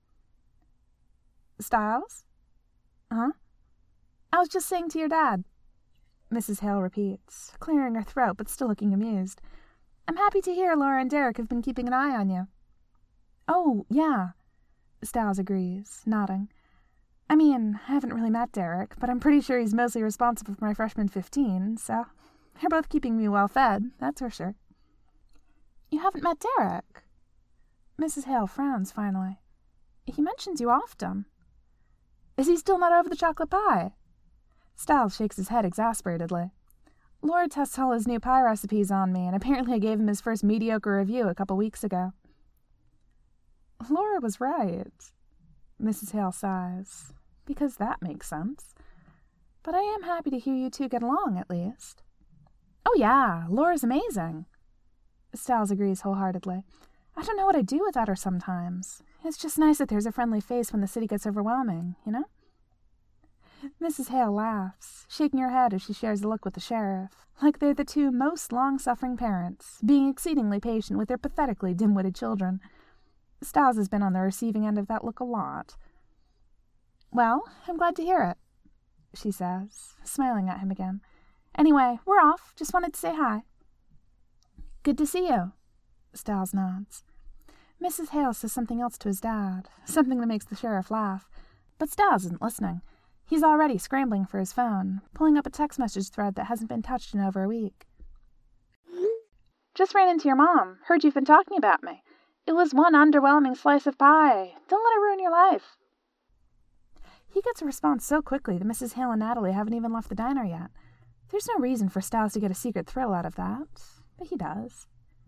"Styles? Huh? I was just saying to your dad," Mrs. Hale repeats, clearing her throat but still looking amused. "I'm happy to hear Laura and Derek have been keeping an eye on you." "Oh, yeah," Styles agrees, nodding. "I mean, I haven't really met Derek, but I'm pretty sure he's mostly responsible for my freshman 15, so they're both keeping me well fed, that's for sure." "You haven't met Derek?" Mrs. Hale frowns finally. "He mentions you often." "Is he still not over the chocolate pie?" Styles shakes his head exasperatedly. "Laura tests all his new pie recipes on me, and apparently I gave him his first mediocre review a couple weeks ago." "Laura was right," Mrs. Hale sighs, "because that makes sense. But I am happy to hear you 2 get along, at least." "Oh yeah, Laura's amazing," Styles agrees wholeheartedly. "I don't know what I'd do without her sometimes. It's just nice that there's a friendly face when the city gets overwhelming, you know?" Mrs. Hale laughs, shaking her head as she shares a look with the sheriff, like they're the 2 most long-suffering parents, being exceedingly patient with their pathetically dim-witted children. Styles has been on the receiving end of that look a lot. "Well, I'm glad to hear it," she says, smiling at him again. "Anyway, we're off. Just wanted to say hi." "Good to see you," Styles nods. Mrs. Hale says something else to his dad, something that makes the sheriff laugh, but Styles isn't listening. He's already scrambling for his phone, pulling up a text message thread that hasn't been touched in over a week. Just ran into your mom. Heard you've been talking about me. It was one underwhelming slice of pie. Don't let it ruin your life. He gets a response so quickly that Mrs. Hale and Natalie haven't even left the diner yet. There's no reason for Styles to get a secret thrill out of that, but he does.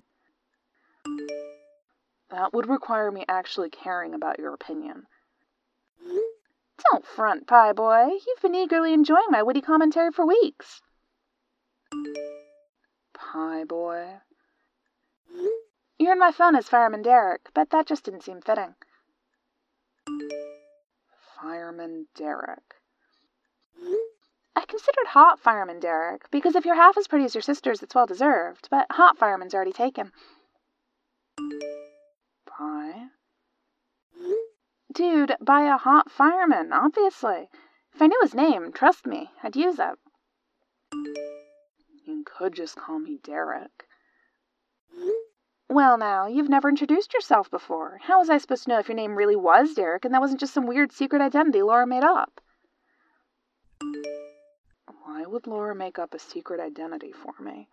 That would require me actually caring about your opinion. Don't front, Pie Boy. You've been eagerly enjoying my witty commentary for weeks. Pie Boy. You're in my phone as Fireman Derek, but that just didn't seem fitting. Fireman Derek. I considered Hot Fireman Derek, because if you're half as pretty as your sisters, it's well deserved, but Hot Fireman's already taken. Pie? Dude, by a hot fireman, obviously. If I knew his name, trust me, I'd use it. You could just call me Derek. Well now, you've never introduced yourself before. How was I supposed to know if your name really was Derek and that wasn't just some weird secret identity Laura made up? Why would Laura make up a secret identity for me?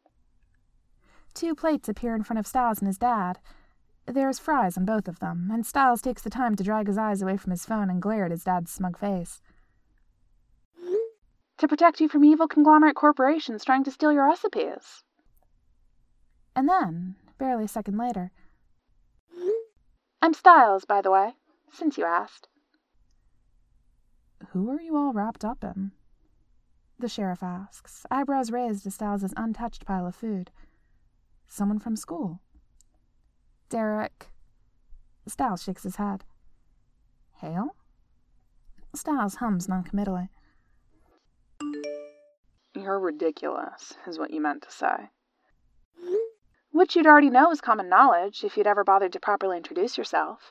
2 plates appear in front of Styles and his dad. There's fries on both of them, and Styles takes the time to drag his eyes away from his phone and glare at his dad's smug face. To protect you from evil conglomerate corporations trying to steal your recipes. And then, barely a second later, I'm Styles, by the way, since you asked. Who are you all wrapped up in? The sheriff asks, eyebrows raised as Styles' untouched pile of food. Someone from school. Derek. Styles shakes his head. Hale? Styles hums noncommittally. You're ridiculous, is what you meant to say. Which you'd already know is common knowledge, if you'd ever bothered to properly introduce yourself.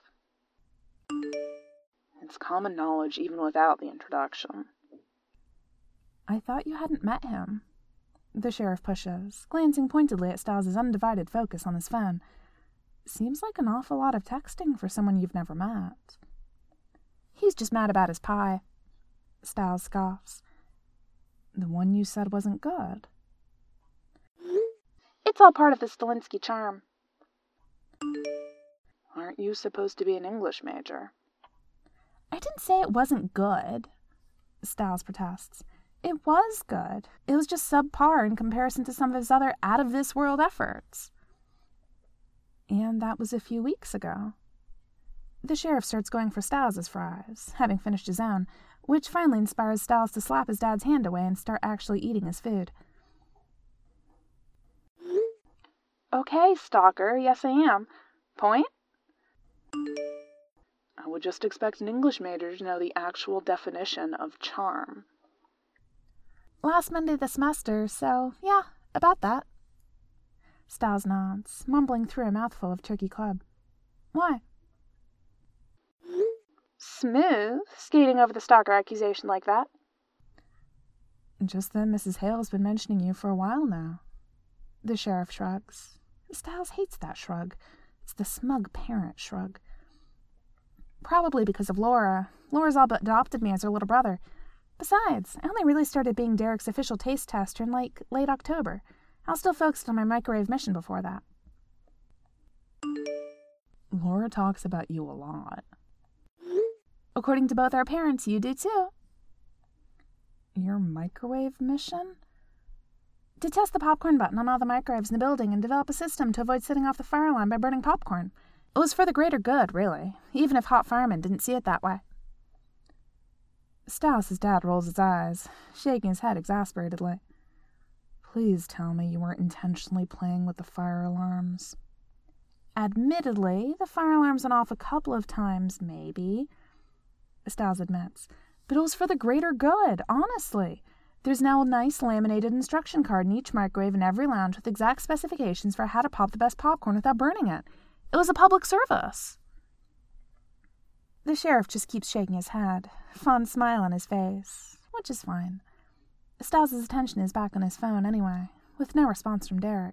It's common knowledge even without the introduction. I thought you hadn't met him. The sheriff pushes, glancing pointedly at Styles' undivided focus on his phone. Seems like an awful lot of texting for someone you've never met. He's just mad about his pie. Styles scoffs. The one you said wasn't good. It's all part of the Stilinski charm. Aren't you supposed to be an English major? I didn't say it wasn't good, Styles protests. It was good. It was just subpar in comparison to some of his other out-of-this-world efforts. And that was a few weeks ago. The sheriff starts going for Styles' fries, having finished his own, which finally inspires Styles to slap his dad's hand away and start actually eating his food. Okay, stalker, yes I am. Point? I would just expect an English major to know the actual definition of charm. Last Monday this semester, so yeah, about that. Styles nods, mumbling through a mouthful of turkey club. Why? Smooth, skating over the stalker accusation like that. Just that Mrs. Hale's been mentioning you for a while now. The sheriff shrugs. Styles hates that shrug. It's the smug parent shrug. Probably because of Laura. Laura's all but adopted me as her little brother. Besides, I only really started being Derek's official taste tester in, late October. I was still focused on my microwave mission before that. Laura talks about you a lot. According to both our parents, you do too. Your microwave mission? To test the popcorn button on all the microwaves in the building and develop a system to avoid setting off the fire alarm by burning popcorn. It was for the greater good, really, even if Hot Fireman didn't see it that way. Styles' dad rolls his eyes, shaking his head exasperatedly. Please tell me you weren't intentionally playing with the fire alarms. Admittedly, the fire alarms went off a couple of times, maybe, Styles admits, but it was for the greater good, honestly. There's now a nice laminated instruction card in each microwave in every lounge with exact specifications for how to pop the best popcorn without burning it. It was a public service. The sheriff just keeps shaking his head, a fond smile on his face, which is fine. Styles' attention is back on his phone anyway, with no response from Derek.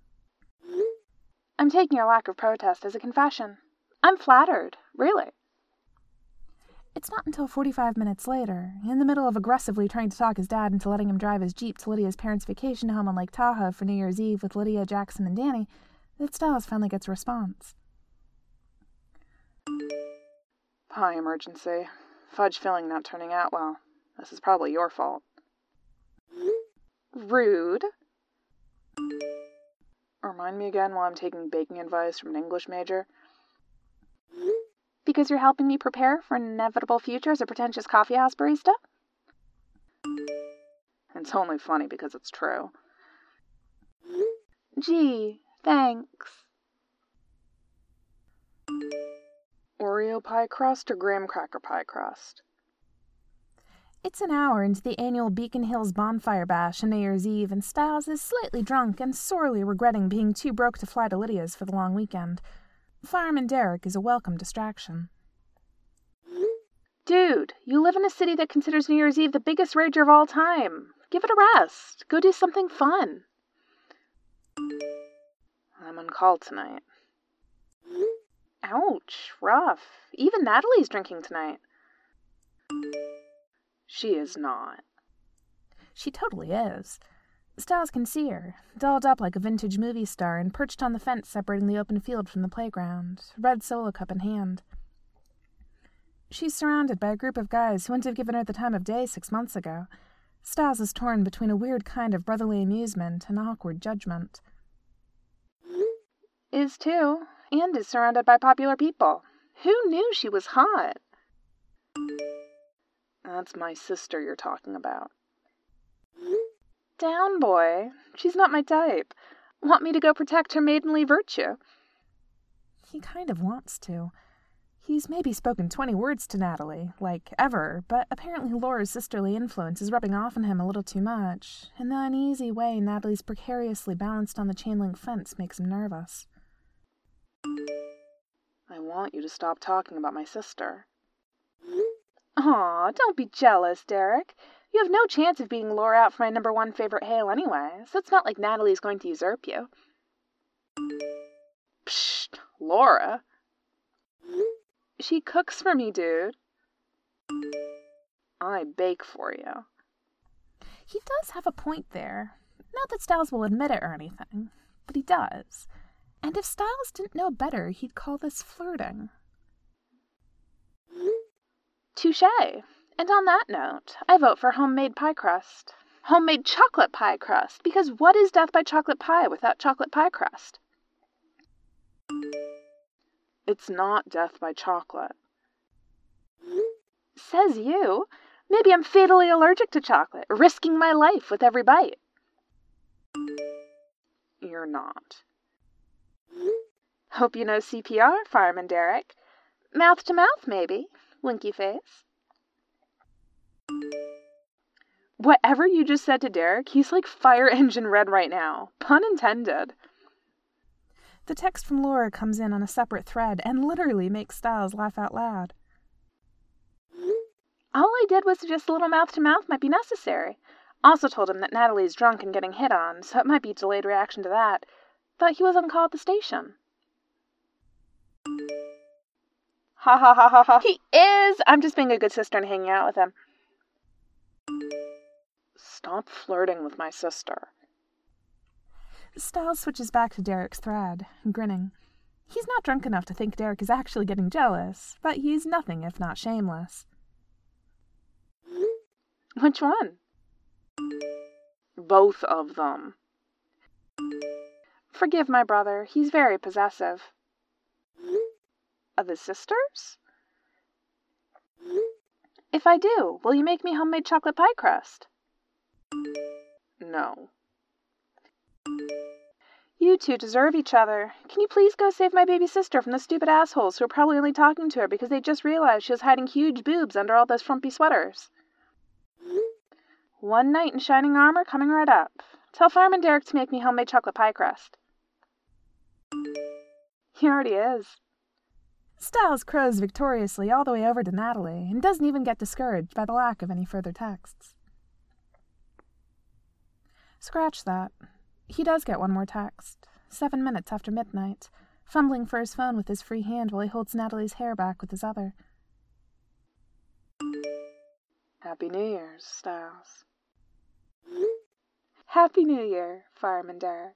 I'm taking your lack of protest as a confession. I'm flattered, really. It's not until 45 minutes later, in the middle of aggressively trying to talk his dad into letting him drive his Jeep to Lydia's parents' vacation home on Lake Tahoe for New Year's Eve with Lydia, Jackson, and Danny, that Stiles finally gets a response. Pie emergency. Fudge filling not turning out well. This is probably your fault. Rude. Remind me again while I'm taking baking advice from an English major. Because you're helping me prepare for an inevitable future as a pretentious coffeehouse barista? It's only funny because it's true. Gee, thanks. Oreo pie crust or graham cracker pie crust? It's an hour into the annual Beacon Hills Bonfire Bash on New Year's Eve, and Stiles is slightly drunk and sorely regretting being too broke to fly to Lydia's for the long weekend. Fireman Derek is a welcome distraction. Dude, you live in a city that considers New Year's Eve the biggest rager of all time. Give it a rest. Go do something fun. I'm on call tonight. Ouch, rough. Even Natalie's drinking tonight. She is not. She totally is. Stiles can see her, dolled up like a vintage movie star and perched on the fence separating the open field from the playground, red solo cup in hand. She's surrounded by a group of guys who wouldn't have given her the time of day 6 months ago. Stiles is torn between a weird kind of brotherly amusement and awkward judgment. Is too, and is surrounded by popular people. Who knew she was hot? That's my sister you're talking about. Down, boy. She's not my type. Want me to go protect her maidenly virtue? He kind of wants to. He's maybe spoken 20 words to Natalie, like ever, but apparently Laura's sisterly influence is rubbing off on him a little too much, and the uneasy way Natalie's precariously balanced on the chain-link fence makes him nervous. I want you to stop talking about my sister. Aw, don't be jealous, Derek. You have no chance of beating Laura out for my #1 favorite Hale anyway, so it's not like Natalie's going to usurp you. Psst, Laura. She cooks for me, dude. I bake for you. He does have a point there. Not that Stiles will admit it or anything, but he does. And if Stiles didn't know better, he'd call this flirting. Touché. And on that note, I vote for homemade pie crust. Homemade chocolate pie crust, because what is death by chocolate pie without chocolate pie crust? It's not death by chocolate. Says you. Maybe I'm fatally allergic to chocolate, risking my life with every bite. You're not. Hope you know CPR, Fireman Derek. Mouth to mouth, maybe. Winky face. Whatever you just said to Derek, he's like fire engine red right now. Pun intended. The text from Laura comes in on a separate thread and literally makes Stiles laugh out loud. All I did was suggest a little mouth-to-mouth might be necessary. Also told him that Natalie's drunk and getting hit on, so it might be a delayed reaction to that. But he was on call at the station. Ha ha ha ha ha. He is! I'm just being a good sister and hanging out with him. Stop flirting with my sister. Stiles switches back to Derek's thread, grinning. He's not drunk enough to think Derek is actually getting jealous, but he's nothing if not shameless. Which one? Both of them. Forgive my brother, he's very possessive. Of his sisters? If I do, will you make me homemade chocolate pie crust? No. You two deserve each other. Can you please go save my baby sister from the stupid assholes who are probably only talking to her because they just realized she was hiding huge boobs under all those frumpy sweaters? One night in shining armor coming right up. Tell Fireman Derek to make me homemade chocolate pie crust. He already is. Stiles crows victoriously all the way over to Natalie and doesn't even get discouraged by the lack of any further texts. Scratch that. He does get one more text, 7 minutes after midnight, fumbling for his phone with his free hand while he holds Natalie's hair back with his other. Happy New Year's, Styles. Happy New Year, Fireman Derek.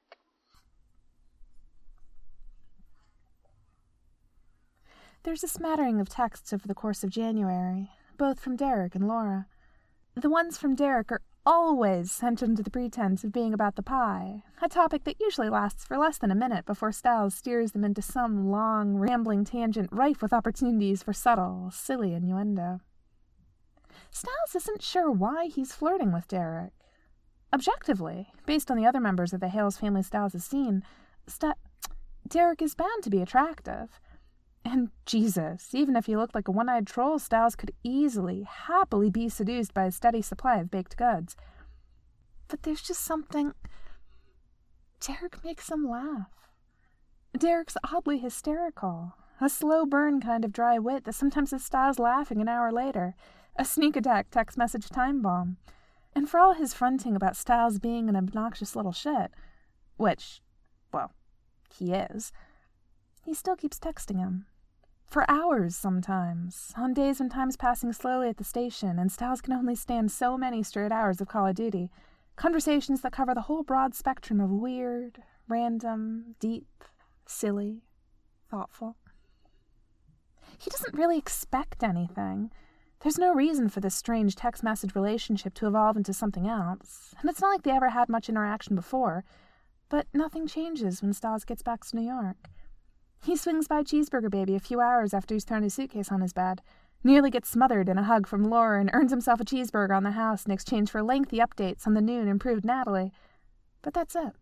There's a smattering of texts over the course of January, both from Derek and Laura. The ones from Derek are always sent under the pretense of being about the pie, a topic that usually lasts for less than a minute before Styles steers them into some long, rambling tangent rife with opportunities for subtle, silly innuendo. Styles isn't sure why he's flirting with Derek. Objectively, based on the other members of the Hales family Styles has seen, Derek is bound to be attractive. And Jesus, even if he looked like a one-eyed troll, Styles could easily, happily be seduced by a steady supply of baked goods. But there's just something... Derek makes him laugh. Derek's oddly hysterical, a slow burn kind of dry wit that sometimes has Styles laughing an hour later, a sneak attack text message time bomb. And for all his fronting about Styles being an obnoxious little shit, which, well, he is, he still keeps texting him. For hours, sometimes, on days when time's passing slowly at the station and Styles can only stand so many straight hours of Call of Duty, conversations that cover the whole broad spectrum of weird, random, deep, silly, thoughtful. He doesn't really expect anything. There's no reason for this strange text message relationship to evolve into something else, and it's not like they ever had much interaction before, but nothing changes when Styles gets back to New York. He swings by Cheeseburger Baby a few hours after he's thrown his suitcase on his bed, nearly gets smothered in a hug from Laura and earns himself a cheeseburger on the house in exchange for lengthy updates on the new and improved Natalie. But that's it.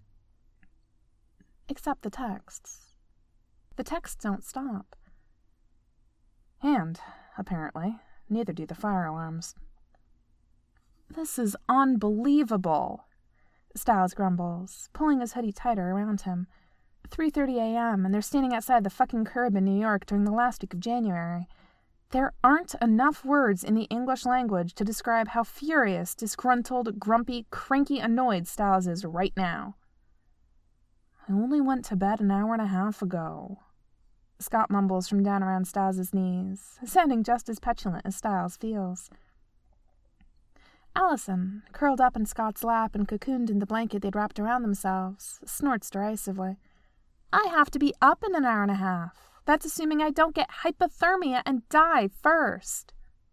Except the texts. The texts don't stop. And, apparently, neither do the fire alarms. This is unbelievable, Styles grumbles, pulling his hoodie tighter around him. 3:30 a.m., and they're standing outside the fucking curb in New York during the last week of January. There aren't enough words in the English language to describe how furious, disgruntled, grumpy, cranky, annoyed Styles is right now. I only went to bed an hour and a half ago, Scott mumbles from down around Styles' knees, sounding just as petulant as Styles feels. Allison, curled up in Scott's lap and cocooned in the blanket they'd wrapped around themselves, snorts derisively. I have to be up in an hour and a half. That's assuming I don't get hypothermia and die first.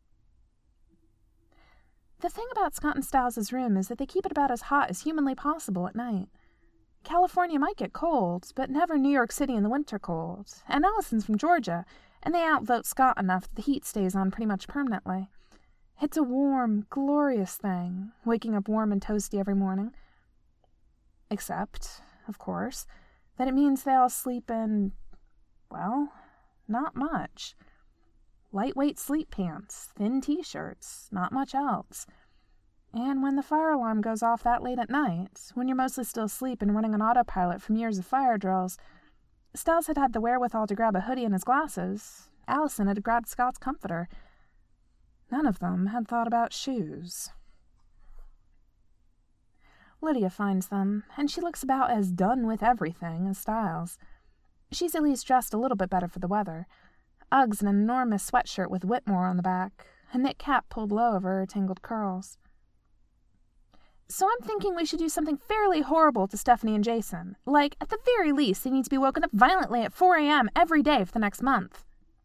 The thing about Scott and Styles' room is that they keep it about as hot as humanly possible at night. California might get cold, but never New York City in the winter cold. And Allison's from Georgia, and they outvote Scott enough that the heat stays on pretty much permanently. It's a warm, glorious thing, waking up warm and toasty every morning. Except, of course, that it means they all sleep in, well, not much. Lightweight sleep pants, thin t-shirts, not much else. And when the fire alarm goes off that late at night, when you're mostly still asleep and running on autopilot from years of fire drills, Styles had had the wherewithal to grab a hoodie and his glasses. Allison had grabbed Scott's comforter. None of them had thought about shoes. Lydia finds them, and she looks about as done with everything as Styles. She's at least dressed a little bit better for the weather. Uggs and an enormous sweatshirt with Whitmore on the back, a knit cap pulled low over her tangled curls. So I'm thinking we should do something fairly horrible to Stephanie and Jason. Like, at the very least, they need to be woken up violently at 4 a.m. every day for the next month.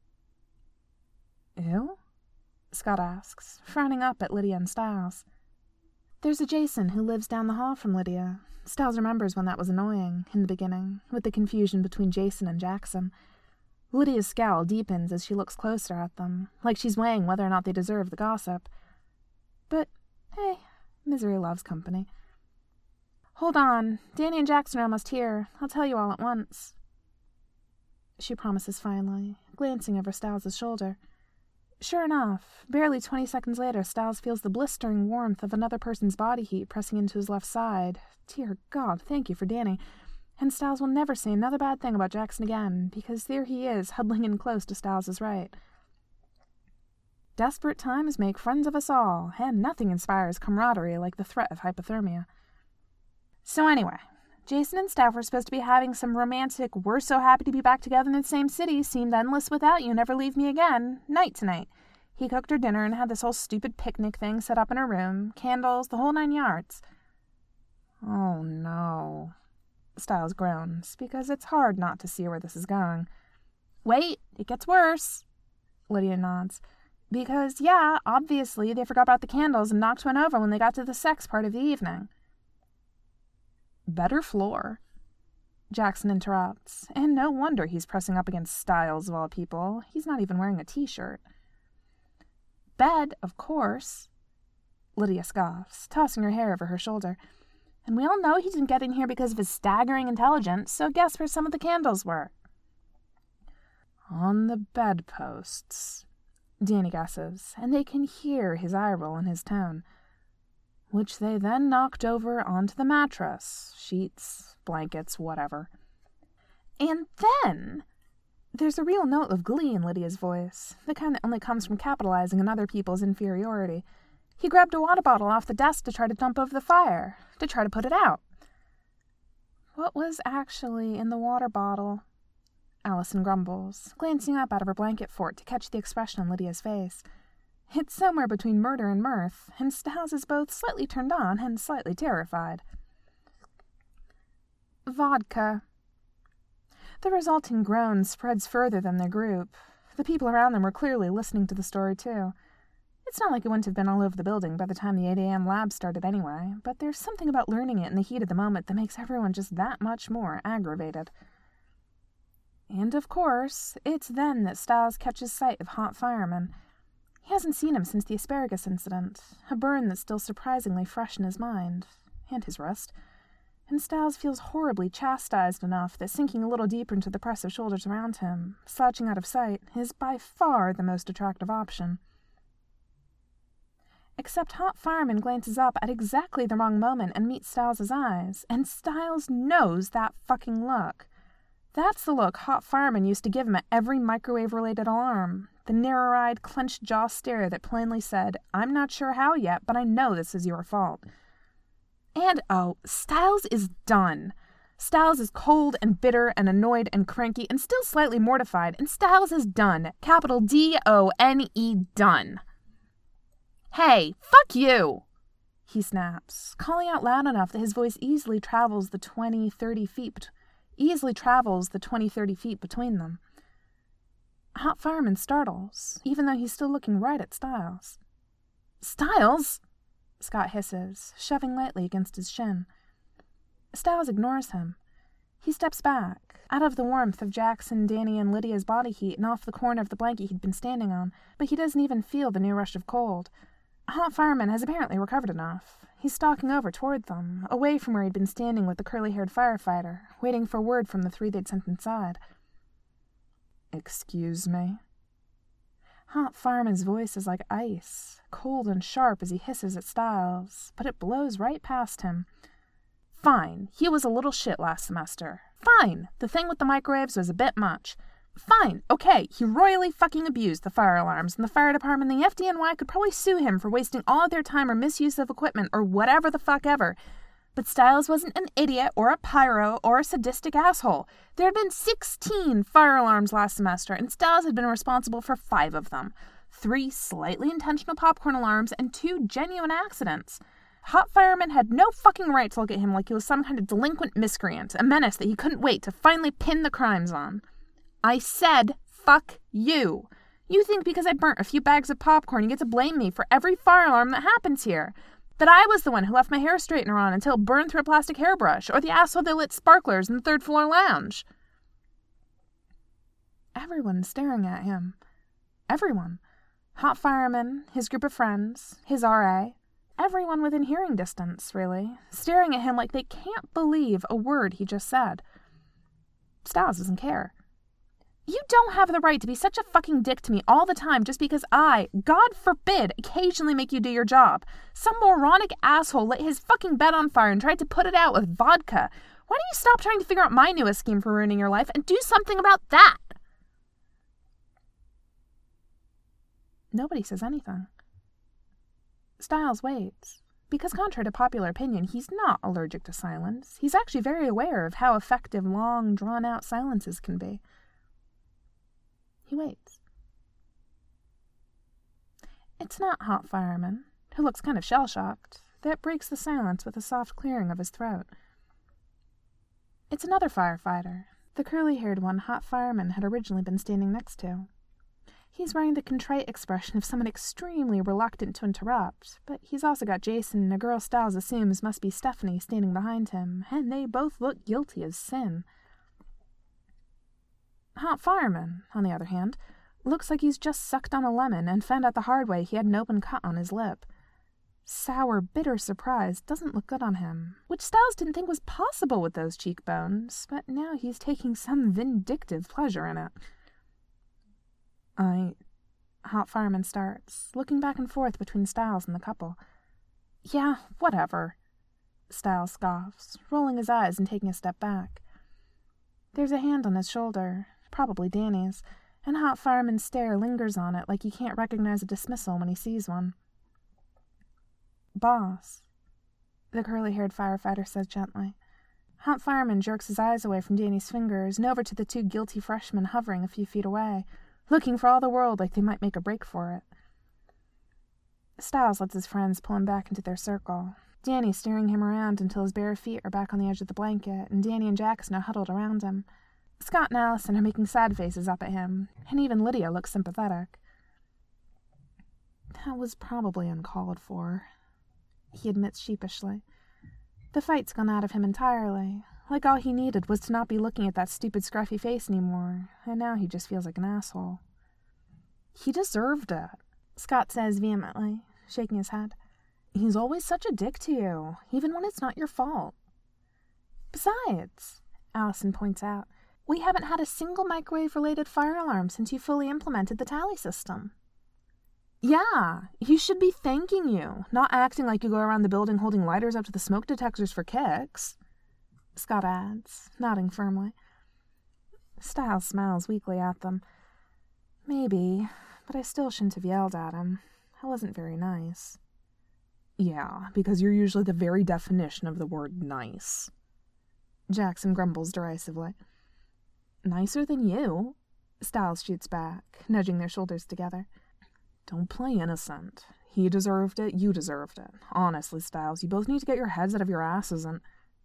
Ew? Scott asks, frowning up at Lydia and Styles. There's a Jason who lives down the hall from Lydia. Styles remembers when that was annoying, in the beginning, with the confusion between Jason and Jackson. Lydia's scowl deepens as she looks closer at them, like she's weighing whether or not they deserve the gossip. But, hey, misery loves company. Hold on, Danny and Jackson are almost here. I'll tell you all at once. She promises finally, glancing over Styles' shoulder. Sure enough, barely 20 seconds later, Styles feels the blistering warmth of another person's body heat pressing into his left side. Dear God, thank you for Danny. And Styles will never say another bad thing about Jackson again, because there he is, huddling in close to Styles' right. Desperate times make friends of us all, and nothing inspires camaraderie like the threat of hypothermia. So anyway, Jason and Steph were supposed to be having some romantic, we're so happy to be back together in the same city, seemed endless without you, never leave me again, night tonight. He cooked her dinner and had this whole stupid picnic thing set up in her room, candles, the whole 9 yards. Oh, no. Styles groans, because it's hard not to see where this is going. Wait, it gets worse. Lydia nods. Because, yeah, obviously they forgot about the candles and knocked one over when they got to the sex part of the evening. Better floor. Jackson interrupts, and no wonder he's pressing up against Styles of all people. He's not even wearing a t-shirt. Bed, of course. Lydia scoffs, tossing her hair over her shoulder. And we all know he didn't get in here because of his staggering intelligence, so guess where some of the candles were? On the bedposts, Danny guesses, and they can hear his eye roll in his tone, which they then knocked over onto the mattress, sheets, blankets, whatever. And then there's a real note of glee in Lydia's voice, the kind that only comes from capitalizing on other people's inferiority. He grabbed a water bottle off the desk to try to dump over the fire, to try to put it out. What was actually in the water bottle? Allison grumbles, glancing up out of her blanket fort to catch the expression on Lydia's face. It's somewhere between murder and mirth, and Styles is both slightly turned on and slightly terrified. Vodka. The resulting groan spreads further than their group. The people around them were clearly listening to the story, too. It's not like it wouldn't have been all over the building by the time the 8 a.m. lab started anyway, but there's something about learning it in the heat of the moment that makes everyone just that much more aggravated. And, of course, it's then that Styles catches sight of Hot Fireman. He hasn't seen him since the asparagus incident, a burn that's still surprisingly fresh in his mind, and his wrist. And Styles feels horribly chastised enough that sinking a little deeper into the press of shoulders around him, slouching out of sight, is by far the most attractive option. Except Hot Fireman glances up at exactly the wrong moment and meets Styles' eyes, and Styles knows that fucking look. That's the look Hot Fireman used to give him at every microwave-related alarm, the narrow-eyed, clenched-jaw stare that plainly said, I'm not sure how yet, but I know this is your fault. And, oh, Styles is done. Styles is cold and bitter and annoyed and cranky and still slightly mortified, and Styles is done. Capital D-O-N-E, done. Hey, fuck you! He snaps, calling out loud enough that his voice easily travels the 20-30 feet between them. Hot Fireman startles, even though he's still looking right at Styles. Styles! Scott hisses, shoving lightly against his shin. Styles ignores him. He steps back, out of the warmth of Jackson, Danny, and Lydia's body heat and off the corner of the blanket he'd been standing on, but he doesn't even feel the new rush of cold. Hot Fireman has apparently recovered enough. He's stalking over toward them, away from where he'd been standing with the curly-haired firefighter, waiting for word from the 3 they'd sent inside. Excuse me? Hot Fireman's voice is like ice, cold and sharp as he hisses at Styles, but it blows right past him. Fine, he was a little shit last semester. Fine, the thing with the microwaves was a bit much. Fine, okay, he royally fucking abused the fire alarms, and the fire department and the FDNY could probably sue him for wasting all of their time or misuse of equipment or whatever the fuck ever. But Styles wasn't an idiot or a pyro or a sadistic asshole. There had been 16 fire alarms last semester, and Styles had been responsible for 5 of them. 3 slightly intentional popcorn alarms and 2 genuine accidents. Hot Fireman had no fucking right to look at him like he was some kind of delinquent miscreant, a menace that he couldn't wait to finally pin the crimes on. I said, fuck you. You think because I burnt a few bags of popcorn you get to blame me for every fire alarm that happens here. That I was the one who left my hair straightener on until it burned through a plastic hairbrush, or the asshole that lit sparklers in the 3rd floor lounge. Everyone's staring at him. Everyone. Hot Fireman, his group of friends, his RA. Everyone within hearing distance, really, staring at him like they can't believe a word he just said. Styles doesn't care. You don't have the right to be such a fucking dick to me all the time just because I, God forbid, occasionally make you do your job. Some moronic asshole lit his fucking bed on fire and tried to put it out with vodka. Why don't you stop trying to figure out my newest scheme for ruining your life and do something about that? Nobody says anything. Styles waits, because contrary to popular opinion, he's not allergic to silence. He's actually very aware of how effective long, drawn-out silences can be. He waits. It's not Hot Fireman, who looks kind of shell-shocked, that breaks the silence with a soft clearing of his throat. It's another firefighter, the curly-haired one Hot Fireman had originally been standing next to. He's wearing the contrite expression of someone extremely reluctant to interrupt, but he's also got Jason and a girl Styles assumes must be Stephanie standing behind him, and they both look guilty as sin. Hot Fireman, on the other hand, looks like he's just sucked on a lemon and found out the hard way he had an open cut on his lip. Sour, bitter surprise doesn't look good on him, which Styles didn't think was possible with those cheekbones, but now he's taking some vindictive pleasure in it. Hot Fireman starts, looking back and forth between Styles and the couple. Yeah, whatever. Styles scoffs, rolling his eyes and taking a step back. There's a hand on his shoulder, probably Danny's, and Hot Fireman's stare lingers on it like he can't recognize a dismissal when he sees one. Boss, the curly-haired firefighter says gently. Hot Fireman jerks his eyes away from Danny's fingers and over to the two guilty freshmen hovering a few feet away, looking for all the world like they might make a break for it. Styles lets his friends pull him back into their circle, Danny steering him around until his bare feet are back on the edge of the blanket, and Danny and Jackson are huddled around him. Scott and Allison are making sad faces up at him, and even Lydia looks sympathetic. That was probably uncalled for, he admits sheepishly. The fight's gone out of him entirely, like all he needed was to not be looking at that stupid scruffy face anymore, and now he just feels like an asshole. He deserved it, Scott says vehemently, shaking his head. He's always such a dick to you, even when it's not your fault. Besides, Allison points out, we haven't had a single microwave-related fire alarm since you fully implemented the tally system. Yeah, he should be thanking you, not acting like you go around the building holding lighters up to the smoke detectors for kicks, Scott adds, nodding firmly. Styles smiles weakly at them. Maybe, but I still shouldn't have yelled at him. I wasn't very nice. Yeah, because you're usually the very definition of the word nice, Jackson grumbles derisively. Nicer than you, Styles shoots back, nudging their shoulders together. Don't play innocent. He deserved it, you deserved it. Honestly, Styles, you both need to get your heads out of your asses and...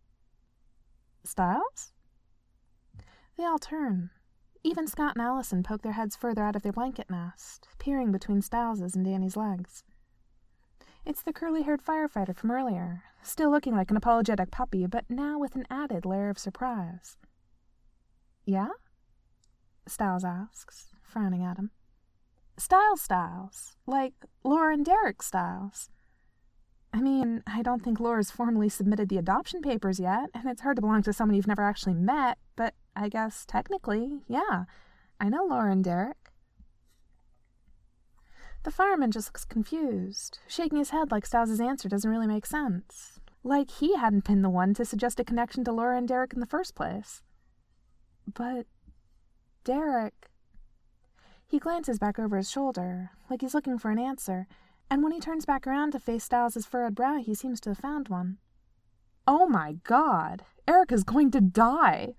Styles? They all turn. Even Scott and Allison poke their heads further out of their blanket nest, peering between Styles's and Danny's legs. It's the curly-haired firefighter from earlier, still looking like an apologetic puppy, but now with an added layer of surprise. Yeah? Styles asks, frowning at him. Styles. Like Laura and Derek Styles. I mean, I don't think Laura's formally submitted the adoption papers yet, and it's hard to belong to someone you've never actually met, but I guess technically, yeah. I know Laura and Derek. The fireman just looks confused, shaking his head like Styles' answer doesn't really make sense. Like he hadn't been the one to suggest a connection to Laura and Derek in the first place. But Derek... He glances back over his shoulder, like he's looking for an answer, and when he turns back around to face Styles' furrowed brow, he seems to have found one. Oh my God! Erica's going to die!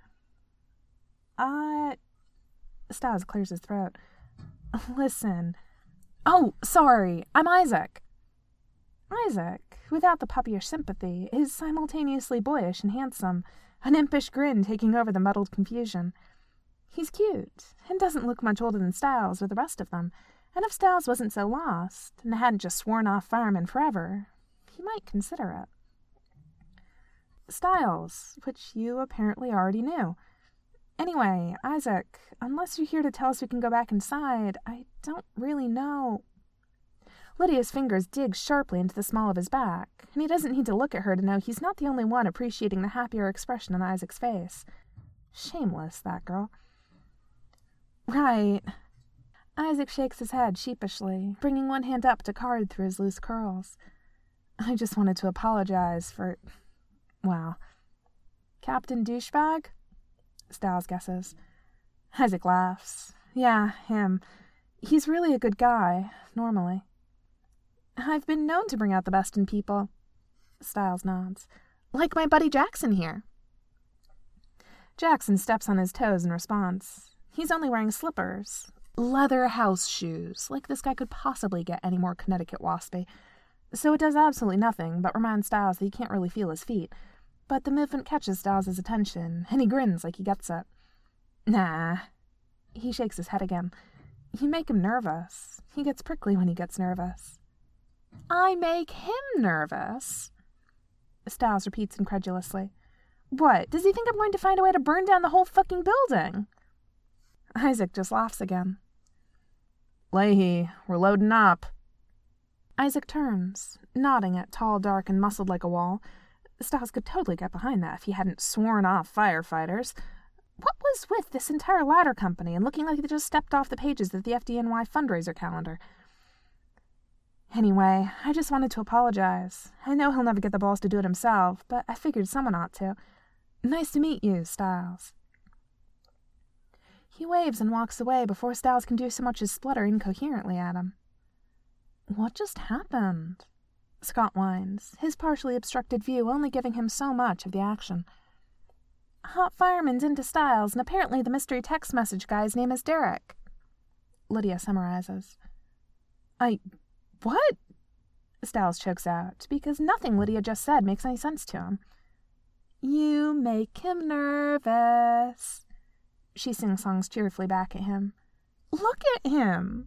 Styles clears his throat. Listen. Oh, sorry, I'm Isaac. Isaac, without the puppyish sympathy, is simultaneously boyish and handsome, an impish grin taking over the muddled confusion. He's cute, and doesn't look much older than Styles or the rest of them, and if Styles wasn't so lost, and hadn't just sworn off firemen forever, he might consider it. Styles, which you apparently already knew. Anyway, Isaac, unless you're here to tell us we can go back inside, I don't really know. Lydia's fingers dig sharply into the small of his back, and he doesn't need to look at her to know he's not the only one appreciating the happier expression on Isaac's face. Shameless, that girl. Right. Isaac shakes his head sheepishly, bringing one hand up to card through his loose curls. I just wanted to apologize for... Wow. Captain Douchebag? Styles guesses. Isaac laughs. Yeah, him. He's really a good guy, normally. I've been known to bring out the best in people. Styles nods. Like my buddy Jackson here. Jackson steps on his toes in response. He's only wearing slippers. Leather house shoes, like this guy could possibly get any more Connecticut waspy. So it does absolutely nothing but remind Styles that he can't really feel his feet. But the movement catches Styles' attention, and he grins like he gets it. Nah. He shakes his head again. You make him nervous. He gets prickly when he gets nervous. I make him nervous? Styles repeats incredulously. What, does he think I'm going to find a way to burn down the whole fucking building? Isaac just laughs again. Leahy, we're loading up. Isaac turns, nodding at tall, dark, and muscled like a wall. Styles could totally get behind that if he hadn't sworn off firefighters. What was with this entire ladder company and looking like they just stepped off the pages of the FDNY fundraiser calendar? Anyway, I just wanted to apologize. I know he'll never get the balls to do it himself, but I figured someone ought to. Nice to meet you, Styles. He waves and walks away before Styles can do so much as splutter incoherently at him. What just happened? Scott whines, his partially obstructed view only giving him so much of the action. Hot fireman's into Styles, and apparently the mystery text message guy's name is Derek. Lydia summarizes. What? Styles chokes out, because nothing Lydia just said makes any sense to him. You make him nervous. She sing-songs cheerfully back at him. Look at him.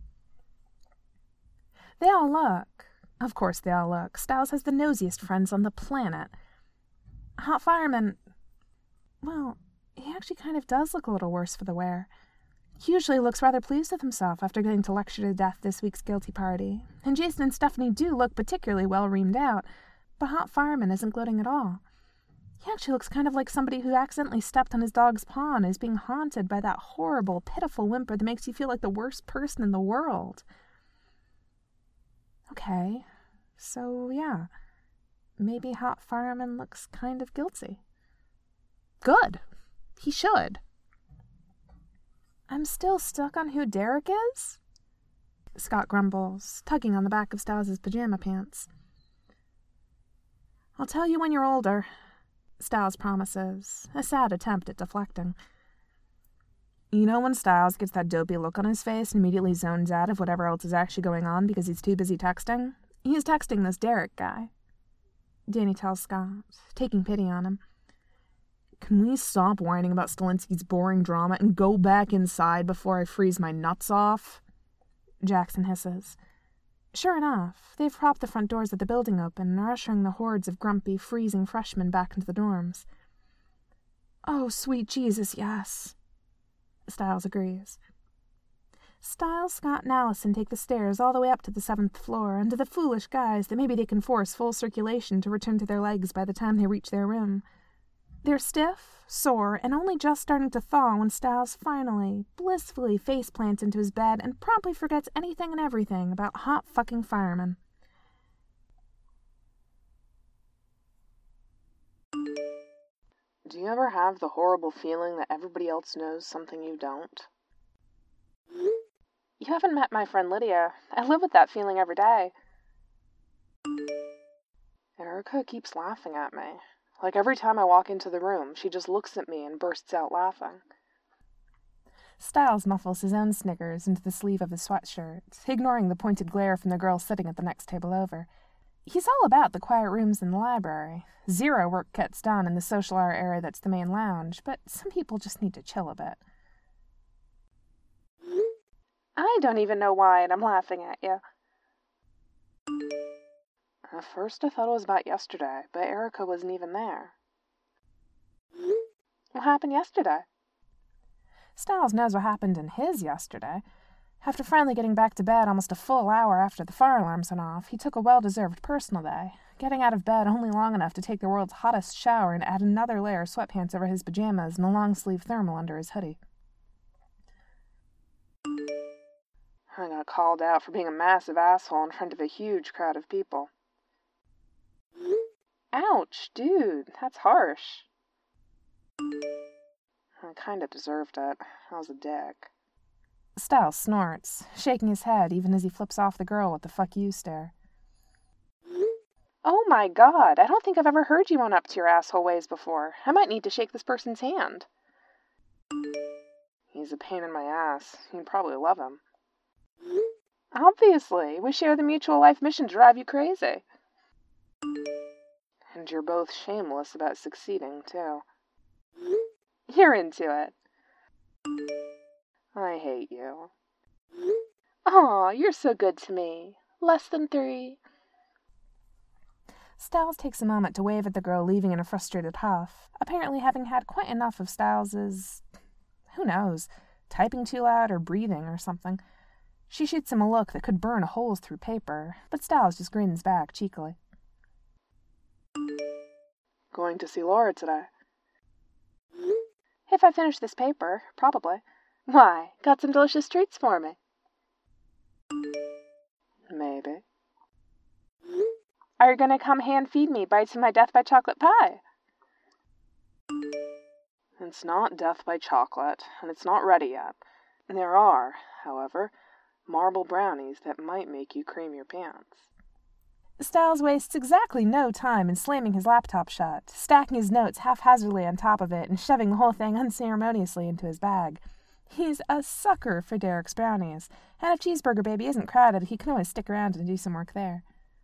They all look. Of course they all look. Styles has the nosiest friends on the planet. Hot fireman... Well, he actually kind of does look a little worse for the wear. He usually looks rather pleased with himself after getting to lecture to death this week's guilty party. And Jason and Stephanie do look particularly well reamed out, but Hot Fireman isn't gloating at all. He actually looks kind of like somebody who accidentally stepped on his dog's paw and is being haunted by that horrible, pitiful whimper that makes you feel like the worst person in the world. Okay, so yeah, maybe Hot Fireman looks kind of guilty. Good. He should. I'm still stuck on who Derek is? Scott grumbles, tugging on the back of Styles' pajama pants. I'll tell you when you're older, Styles promises, a sad attempt at deflecting. You know when Styles gets that dopey look on his face and immediately zones out of whatever else is actually going on because he's too busy texting? He's texting this Derek guy. Danny tells Scott, taking pity on him. Can we stop whining about Stilinski's boring drama and go back inside before I freeze my nuts off? Jackson hisses. Sure enough, they've propped the front doors of the building open and are ushering the hordes of grumpy, freezing freshmen back into the dorms. Oh, sweet Jesus, yes. Styles agrees. Styles, Scott, and Allison take the stairs all the way up to the 7th floor and to the foolish guys that maybe they can force full circulation to return to their legs by the time they reach their room. They're stiff, sore, and only just starting to thaw when Styles finally, blissfully face-plants into his bed and promptly forgets anything and everything about hot fucking firemen. Do you ever have the horrible feeling that everybody else knows something you don't? You haven't met my friend Lydia. I live with that feeling every day. Erica keeps laughing at me. Like every time I walk into the room, she just looks at me and bursts out laughing. Styles muffles his own snickers into the sleeve of his sweatshirt, ignoring the pointed glare from the girl sitting at the next table over. He's all about the quiet rooms in the library. Zero work gets done in the social hour area that's the main lounge, but some people just need to chill a bit. I don't even know why, and I'm laughing at you. At first I thought it was about yesterday, but Erica wasn't even there. What happened yesterday? Styles knows what happened in his yesterday. After finally getting back to bed almost a full hour after the fire alarms went off, he took a well-deserved personal day, getting out of bed only long enough to take the world's hottest shower and add another layer of sweatpants over his pajamas and a long-sleeve thermal under his hoodie. I got called out for being a massive asshole in front of a huge crowd of people. Ouch, dude, that's harsh. I kinda deserved it. I was a dick. Styles snorts, shaking his head even as he flips off the girl with the fuck you stare. Oh my god, I don't think I've ever heard you own up to your asshole ways before. I might need to shake this person's hand. He's a pain in my ass. You'd probably love him. Obviously. We share the mutual life mission to drive you crazy. And you're both shameless about succeeding, too. You're into it. I hate you. Aw, you're so good to me. Less than 3. Styles takes a moment to wave at the girl, leaving in a frustrated huff, apparently having had quite enough of Styles's, who knows, typing too loud or breathing or something. She shoots him a look that could burn holes through paper, but Styles just grins back cheekily. Going to see Laura today? If I finish this paper, probably. Why, got some delicious treats for me. Maybe. Are you going to come hand-feed me bites of my death by chocolate pie? It's not death by chocolate, and it's not ready yet. There are, however, marble brownies that might make you cream your pants. Styles wastes exactly no time in slamming his laptop shut, stacking his notes haphazardly on top of it, and shoving the whole thing unceremoniously into his bag. He's a sucker for Derek's brownies, and if Cheeseburger Baby isn't crowded, he can always stick around and do some work there.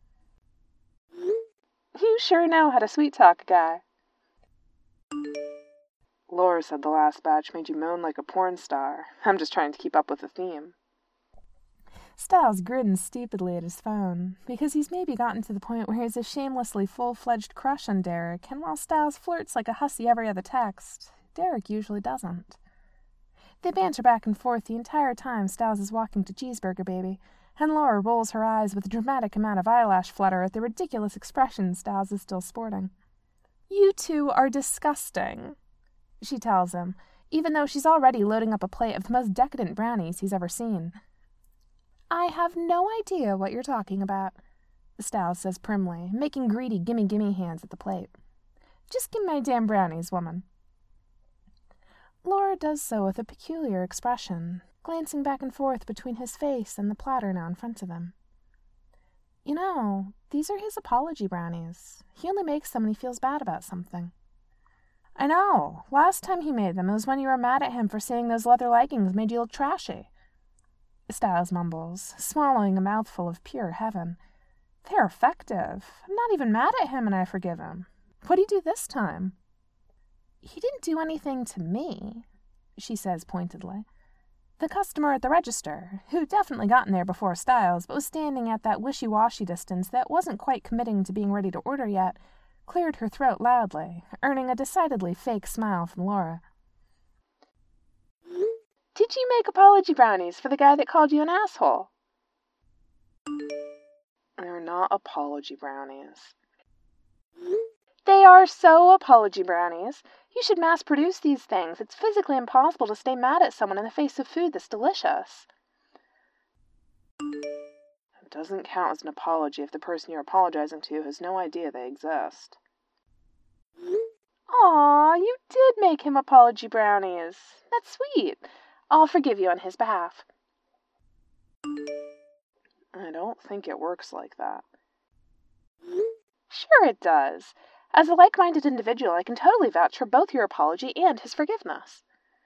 You sure know how to sweet-talk a guy. Laura said the last batch made you moan like a porn star. I'm just trying to keep up with the theme. Styles grins stupidly at his phone, because he's maybe gotten to the point where he's a shamelessly full-fledged crush on Derek, and while Styles flirts like a hussy every other text, Derek usually doesn't. They banter back and forth the entire time Styles is walking to Cheeseburger Baby, and Laura rolls her eyes with a dramatic amount of eyelash flutter at the ridiculous expression Styles is still sporting. "You two are disgusting," she tells him, even though she's already loading up a plate of the most decadent brownies he's ever seen. "I have no idea what you're talking about," Styles says primly, making greedy gimme-gimme hands at the plate. "Just give me my damn brownies, woman." Laura does so with a peculiar expression, glancing back and forth between his face and the platter now in front of him. You know, these are his apology brownies. He only makes them when he feels bad about something. "I know. Last time he made them, it was when you were mad at him for saying those leather leggings made you look trashy," Styles mumbles, swallowing a mouthful of pure heaven. "They're effective. I'm not even mad at him and I forgive him. What'd he do this time?" "He didn't do anything to me," she says pointedly. The customer at the register, who definitely gotten there before Styles, but was standing at that wishy-washy distance that wasn't quite committing to being ready to order yet, cleared her throat loudly, earning a decidedly fake smile from Laura. Did you make apology brownies for the guy that called you an asshole? They're not apology brownies. They are so apology brownies. You should mass-produce these things. It's physically impossible to stay mad at someone in the face of food that's delicious. It doesn't count as an apology if the person you're apologizing to has no idea they exist. Aw, you did make him apology brownies. That's sweet. I'll forgive you on his behalf. I don't think it works like that. Sure it does. As a like-minded individual, I can totally vouch for both your apology and his forgiveness.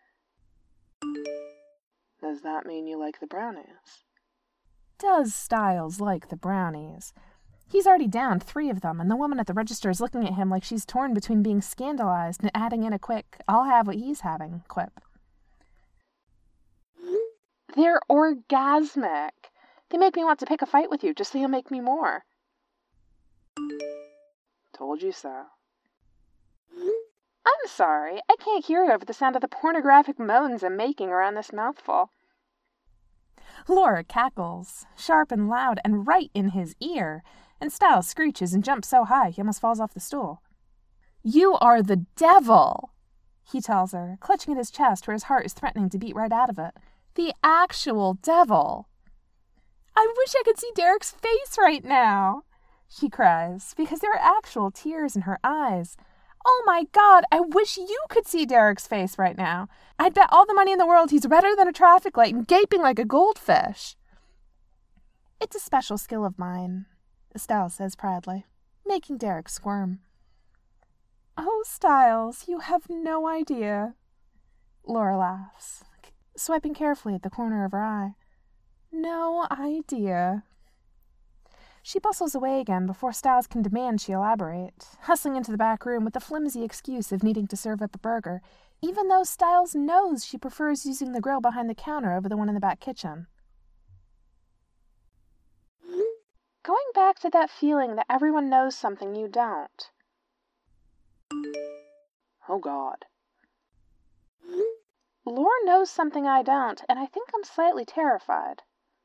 Does that mean you like the brownies? Does Styles like the brownies? He's already downed 3 of them, and the woman at the register is looking at him like she's torn between being scandalized and adding in a quick, "I'll have what he's having" quip. They're orgasmic. They make me want to pick a fight with you just so you'll make me more. Told you so. I'm sorry. I can't hear you over the sound of the pornographic moans I'm making around this mouthful. Laura cackles, sharp and loud and right in his ear, and Styles screeches and jumps so high he almost falls off the stool. "You are the devil," he tells her, clutching at his chest where his heart is threatening to beat right out of it. "The actual devil." "I wish I could see Derek's face right now," she cries, because there are actual tears in her eyes. "Oh my God, I wish you could see Derek's face right now. I'd bet all the money in the world he's redder than a traffic light and gaping like a goldfish." "It's a special skill of mine," Styles says proudly, making Derek squirm. "Oh, Styles, you have no idea." Laura laughs. swiping carefully at the corner of her eye. No idea. She bustles away again before Styles can demand she elaborate, hustling into the back room with the flimsy excuse of needing to serve up a burger, even though Styles knows she prefers using the grill behind the counter over the one in the back kitchen. Going back to that feeling that everyone knows something you don't. Oh, God. Laura knows something I don't, and I think I'm slightly terrified.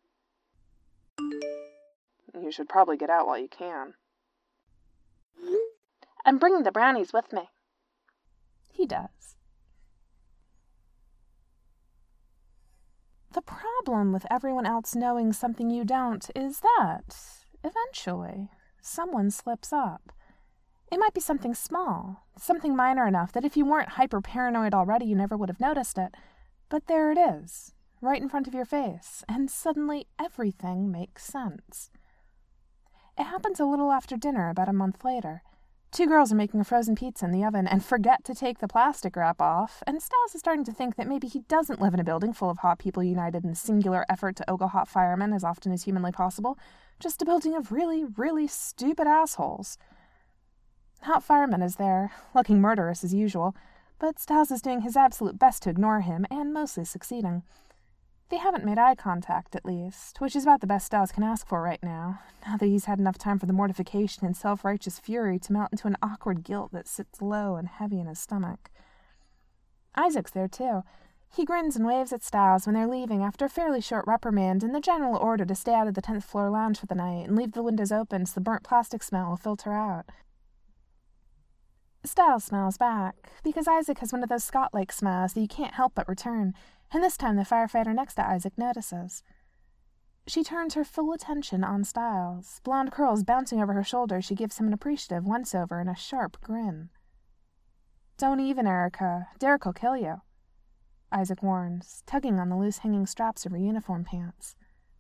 You should probably get out while you can. I'm bringing the brownies with me. He does. The problem with everyone else knowing something you don't is that, eventually, someone slips up. It might be something small, something minor enough that if you weren't hyper-paranoid already, you never would have noticed it. But there it is, right in front of your face, and suddenly everything makes sense. It happens a little after dinner about a month later. Two girls are making a frozen pizza in the oven and forget to take the plastic wrap off, and Styles is starting to think that maybe he doesn't live in a building full of hot people united in a singular effort to ogle hot firemen as often as humanly possible, just a building of really, really stupid assholes. Hot Fireman is there, looking murderous as usual, but Styles is doing his absolute best to ignore him, and mostly succeeding. They haven't made eye contact, at least, which is about the best Styles can ask for right now that he's had enough time for the mortification and self-righteous fury to melt into an awkward guilt that sits low and heavy in his stomach. Isaac's there, too. He grins and waves at Styles when they're leaving after a fairly short reprimand and the general order to stay out of the 10th floor lounge for the night and leave the windows open so the burnt plastic smell will filter out. Styles smiles back, because Isaac has one of those Scott-like smiles that you can't help but return, and this time the firefighter next to Isaac notices. She turns her full attention on Styles, blonde curls bouncing over her shoulders. She gives him an appreciative once-over and a sharp grin. "Don't even, Erica. Derek will kill you," Isaac warns, tugging on the loose-hanging straps of her uniform pants.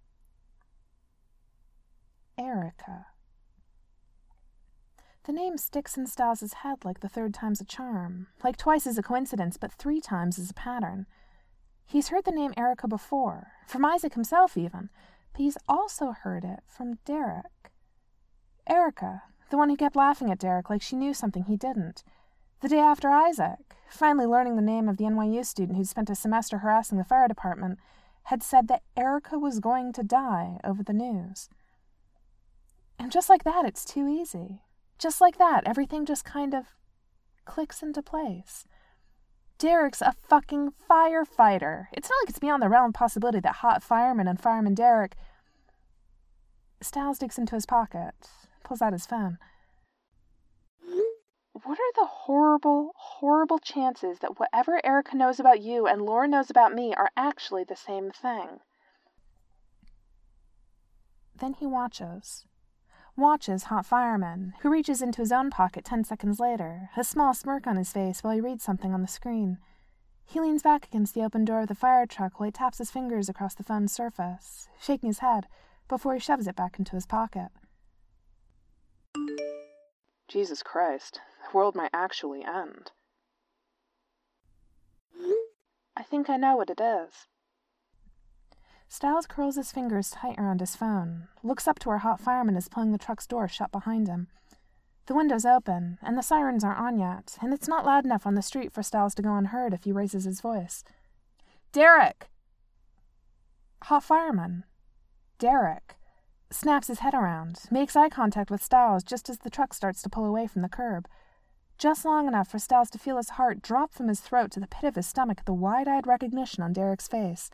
Erica. The name sticks in Styles' head like the third time's a charm, like twice is a coincidence, but 3 times is a pattern. He's heard the name Erica before, from Isaac himself even, but he's also heard it from Derek. Erica, the one who kept laughing at Derek like she knew something he didn't. The day after Isaac, finally learning the name of the NYU student who'd spent a semester harassing the fire department, had said that Erica was going to die over the news. And just like that, it's too easy. Just like that, everything just kind of clicks into place. Derek's a fucking firefighter. It's not like it's beyond the realm of possibility that Hot Fireman and Fireman Derek... Styles digs into his pocket, pulls out his phone. What are the horrible, horrible chances that whatever Erica knows about you and Laura knows about me are actually the same thing? Then he watches Hot Fireman, who reaches into his own pocket 10 seconds later, a small smirk on his face while he reads something on the screen. He leans back against the open door of the fire truck while he taps his fingers across the phone's surface, shaking his head before he shoves it back into his pocket. Jesus Christ, the world might actually end. I think I know what it is. Styles curls his fingers tight around his phone, looks up to where Hot Fireman is pulling the truck's door shut behind him. The window's open, and the sirens aren't on yet, and it's not loud enough on the street for Styles to go unheard if he raises his voice. "Derek!" Hot Fireman. Derek. Snaps his head around, makes eye contact with Styles just as the truck starts to pull away from the curb. Just long enough for Styles to feel his heart drop from his throat to the pit of his stomach at the wide-eyed recognition on Derek's face.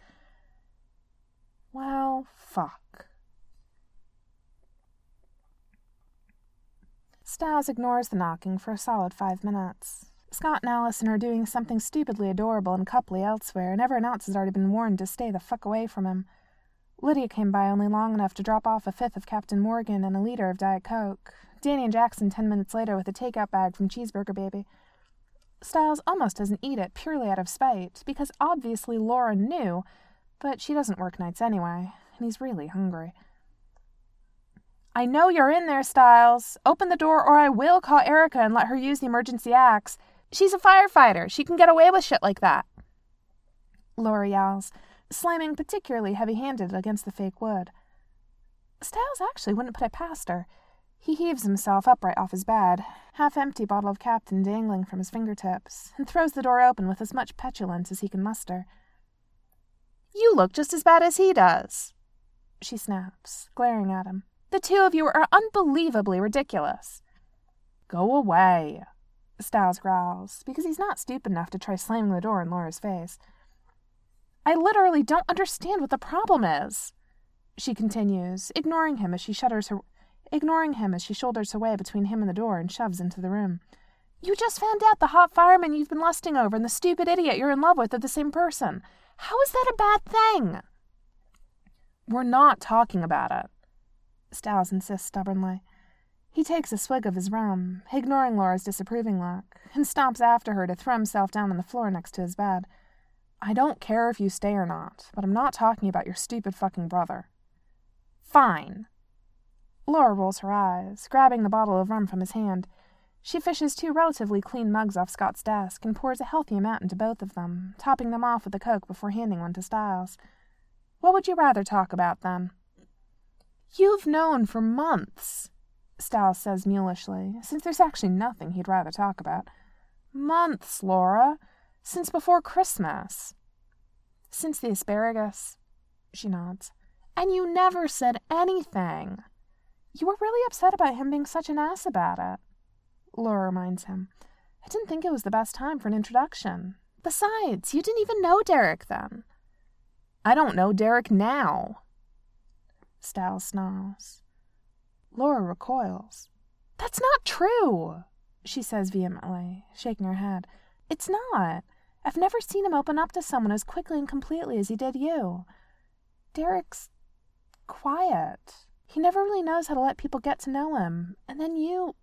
Well, fuck. Styles ignores the knocking for a solid 5 minutes. Scott and Allison are doing something stupidly adorable and coupley elsewhere, and everyone else has already been warned to stay the fuck away from him. Lydia came by only long enough to drop off a 5th of Captain Morgan and a liter of Diet Coke. Danny and Jackson 10 minutes later with a takeout bag from Cheeseburger Baby. Styles almost doesn't eat it purely out of spite, because obviously Laura knew, but she doesn't work nights anyway, and he's really hungry. "I know you're in there, Styles. Open the door or I will call Erica and let her use the emergency axe. She's a firefighter. She can get away with shit like that." Laura yells, slamming particularly heavy-handed against the fake wood. Styles actually wouldn't put it past her. He heaves himself upright off his bed, half-empty bottle of Captain dangling from his fingertips, and throws the door open with as much petulance as he can muster. "You look just as bad as he does," she snaps, glaring at him. "The two of you are unbelievably ridiculous." "Go away," Styles growls, because he's not stupid enough to try slamming the door in Laura's face. "I literally don't understand what the problem is," she continues, ignoring him as she shoulders her way between him and the door and shoves into the room. "You just found out the hot fireman you've been lusting over and the stupid idiot you're in love with are the same person. How is that a bad thing?" "We're not talking about it," Styles insists stubbornly. He takes a swig of his rum, ignoring Laura's disapproving look, and stomps after her to throw himself down on the floor next to his bed. "I don't care if you stay or not, but I'm not talking about your stupid fucking brother." "Fine." Laura rolls her eyes, grabbing the bottle of rum from his hand. She fishes 2 relatively clean mugs off Scott's desk and pours a healthy amount into both of them, topping them off with a Coke before handing one to Styles. "What would you rather talk about, then?" "You've known for months," Styles says mulishly, since there's actually nothing he'd rather talk about. "Months, Laura. Since before Christmas." "Since the asparagus," she nods. "And you never said anything." "You were really upset about him being such an ass about it," Laura reminds him. "I didn't think it was the best time for an introduction. Besides, you didn't even know Derek then." "I don't know Derek now," Styles snarls. Laura recoils. "That's not true," she says vehemently, shaking her head. "It's not. I've never seen him open up to someone as quickly and completely as he did you. Derek's quiet. He never really knows how to let people get to know him. And then you—"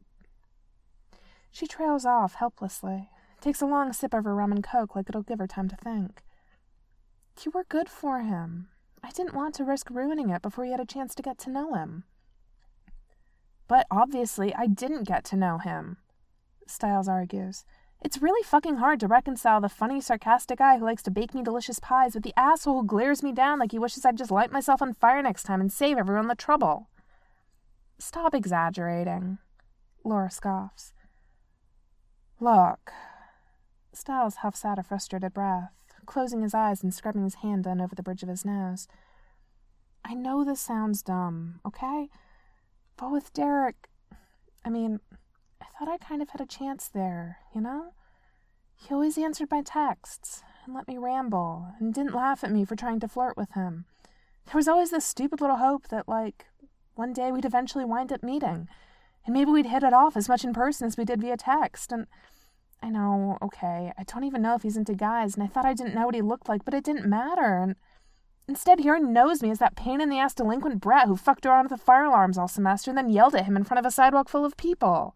She trails off helplessly, takes a long sip of her rum and Coke like it'll give her time to think. "You were good for him. I didn't want to risk ruining it before you had a chance to get to know him." "But obviously I didn't get to know him," Styles argues. "It's really fucking hard to reconcile the funny, sarcastic guy who likes to bake me delicious pies with the asshole who glares me down like he wishes I'd just light myself on fire next time and save everyone the trouble." "Stop exaggerating," Laura scoffs. "Look," Styles huffs out a frustrated breath, closing his eyes and scrubbing his hand down over the bridge of his nose. "I know this sounds dumb, okay? But with Derek, I thought I kind of had a chance there, you know? He always answered my texts and let me ramble and didn't laugh at me for trying to flirt with him. There was always this stupid little hope that, one day we'd eventually wind up meeting, and maybe we'd hit it off as much in person as we did via text, and I know, okay, I don't even know if he's into guys, and I thought I didn't know what he looked like, but it didn't matter, and instead he already knows me as that pain-in-the-ass delinquent brat who fucked around with the fire alarms all semester and then yelled at him in front of a sidewalk full of people."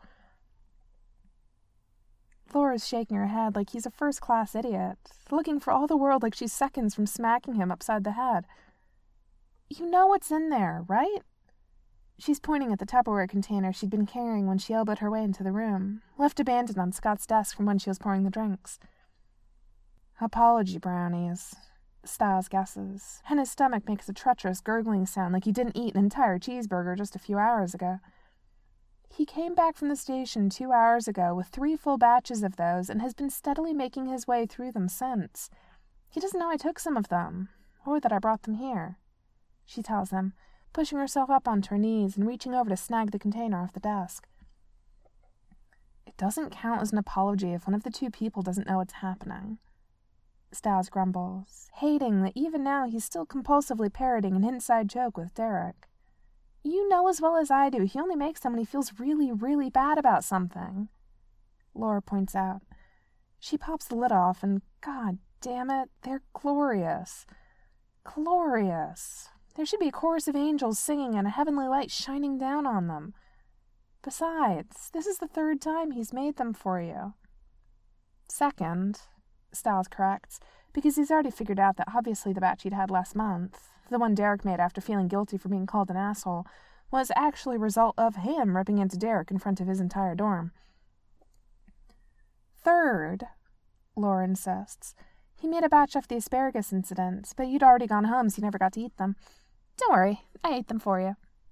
Laura's shaking her head like he's a first-class idiot, looking for all the world like she's seconds from smacking him upside the head. "You know what's in there, right?" She's pointing at the Tupperware container she'd been carrying when she elbowed her way into the room, left abandoned on Scott's desk from when she was pouring the drinks. "Apology brownies," Styles guesses, and his stomach makes a treacherous gurgling sound like he didn't eat an entire cheeseburger just a few hours ago. He came back from the station 2 hours ago with 3 full batches of those and has been steadily making his way through them since. He doesn't know I took some of them, or that I brought them here, she tells him, pushing herself up onto her knees and reaching over to snag the container off the desk. "It doesn't count as an apology if one of the 2 people doesn't know what's happening," Styles grumbles, hating that even now he's still compulsively parroting an inside joke with Derek. "You know as well as I do he only makes them when he feels really, really bad about something," Laura points out. She pops the lid off and, god damn it, they're glorious. Glorious. There should be a chorus of angels singing and a heavenly light shining down on them. Besides, this is the 3rd time he's made them for you. "Second," Styles corrects, because he's already figured out that obviously the batch he'd had last month, the one Derek made after feeling guilty for being called an asshole, was actually a result of him ripping into Derek in front of his entire dorm. "Third," Laura insists, He made a batch after the asparagus incident, but you'd already gone home, so you never got to eat them. Don't worry, I ate them for you.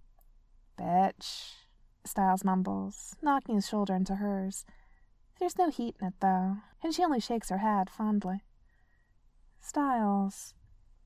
Bitch, Styles mumbles, knocking his shoulder into hers. There's no heat in it, though, and she only shakes her head fondly. Styles.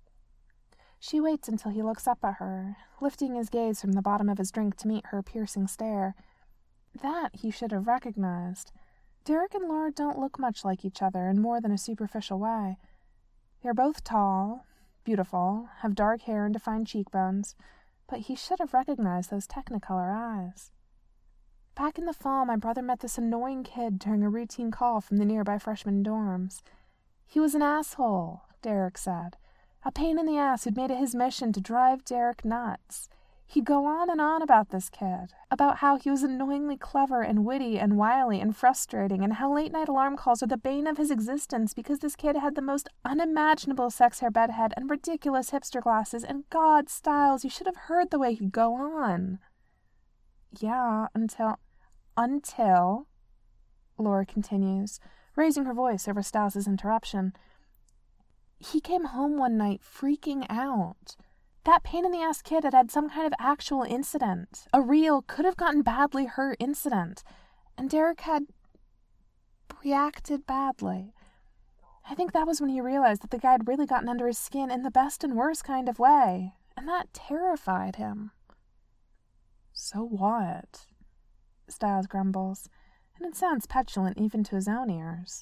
She waits until he looks up at her, lifting his gaze from the bottom of his drink to meet her piercing stare. That he should have recognized. Derek and Laura don't look much like each other in more than a superficial way. They're both tall, beautiful, have dark hair and defined cheekbones, but he should have recognized those Technicolor eyes. Back in the fall, my brother met this annoying kid during a routine call from the nearby freshman dorms. He was an asshole, Derek said. A pain in the ass who'd made it his mission to drive Derek nuts. He'd go on and on about this kid, about how he was annoyingly clever and witty and wily and frustrating, and how late-night alarm calls are the bane of his existence because this kid had the most unimaginable sex hair bedhead and ridiculous hipster glasses, and God, Styles, you should have heard the way he'd go on. Yeah, until, Laura continues, raising her voice over Styles' interruption. He came home one night freaking out. That pain-in-the-ass kid had had some kind of actual incident, a real, could-have-gotten badly hurt incident, and Derek had reacted badly. I think that was when he realized that the guy had really gotten under his skin in the best and worst kind of way, and that terrified him. So what? Styles grumbles, and it sounds petulant even to his own ears.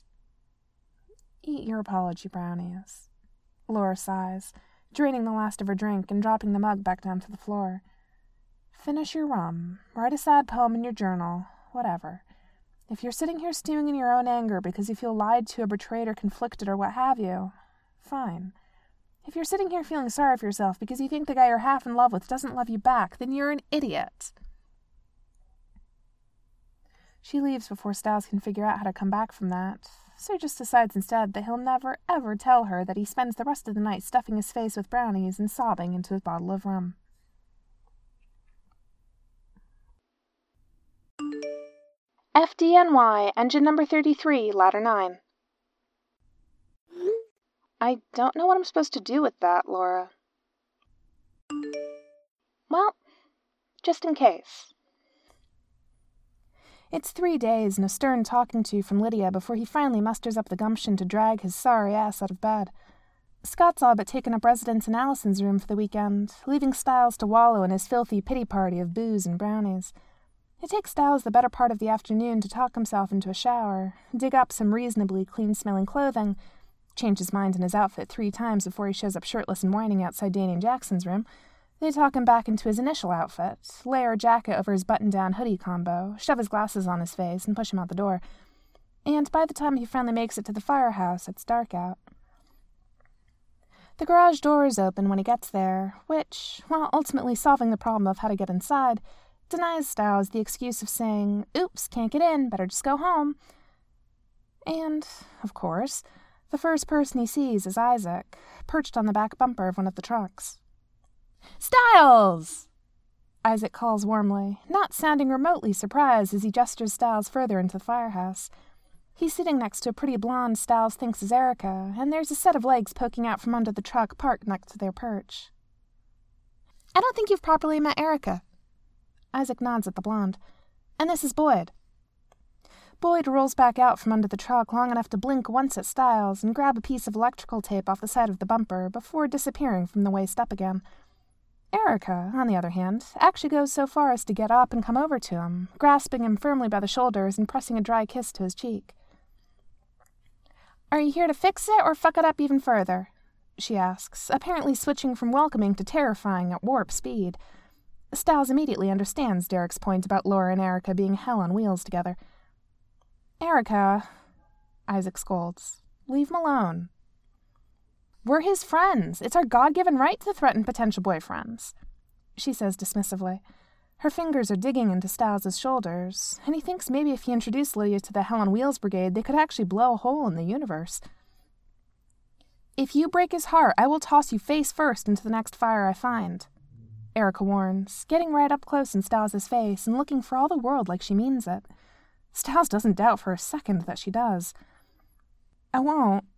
Eat your apology brownies. Laura sighs, draining the last of her drink and dropping the mug back down to the floor. Finish your rum, write a sad poem in your journal, whatever. If you're sitting here stewing in your own anger because you feel lied to or betrayed or conflicted or what have you, fine. If you're sitting here feeling sorry for yourself because you think the guy you're half in love with doesn't love you back, then you're an idiot. She leaves before Styles can figure out how to come back from that, so just decides instead that he'll never, ever tell her that he spends the rest of the night stuffing his face with brownies and sobbing into his bottle of rum. FDNY, engine number 33, ladder 9. I don't know what I'm supposed to do with that, Laura. Well, just in case. It's 3 days and a stern talking to from Lydia before he finally musters up the gumption to drag his sorry ass out of bed. Scott's all but taken up residence in Allison's room for the weekend, leaving Styles to wallow in his filthy pity party of booze and brownies. It takes Styles the better part of the afternoon to talk himself into a shower, dig up some reasonably clean-smelling clothing, change his mind in his outfit 3 times before he shows up shirtless and whining outside Danny and Jackson's room. They talk him back into his initial outfit, layer a jacket over his button-down hoodie combo, shove his glasses on his face, and push him out the door. And by the time he finally makes it to the firehouse, it's dark out. The garage door is open when he gets there, which, while ultimately solving the problem of how to get inside, denies Styles the excuse of saying, "Oops, can't get in, better just go home." And, of course, the first person he sees is Isaac, perched on the back bumper of one of the trucks. "Styles!" Isaac calls warmly, not sounding remotely surprised as he gestures Styles further into the firehouse. He's sitting next to a pretty blonde Styles thinks is Erica, and there's a set of legs poking out from under the truck parked next to their perch. "I don't think you've properly met Erica." Isaac nods at the blonde. "And this is Boyd." Boyd rolls back out from under the truck long enough to blink once at Styles and grab a piece of electrical tape off the side of the bumper before disappearing from the waist up again. Erica, on the other hand, actually goes so far as to get up and come over to him, grasping him firmly by the shoulders and pressing a dry kiss to his cheek. "Are you here to fix it or fuck it up even further?" she asks, apparently switching from welcoming to terrifying at warp speed. Styles immediately understands Derek's point about Laura and Erica being hell on wheels together. "Erica," Isaac scolds, "leave him alone." "We're his friends. It's our God-given right to threaten potential boyfriends," she says dismissively. Her fingers are digging into Styles' shoulders, and he thinks maybe if he introduced Lydia to the Hell on Wheels Brigade, they could actually blow a hole in the universe. "If you break his heart, I will toss you face first into the next fire I find," Erica warns, getting right up close in Styles' face and looking for all the world like she means it. Styles doesn't doubt for a second that she does. "I won't,"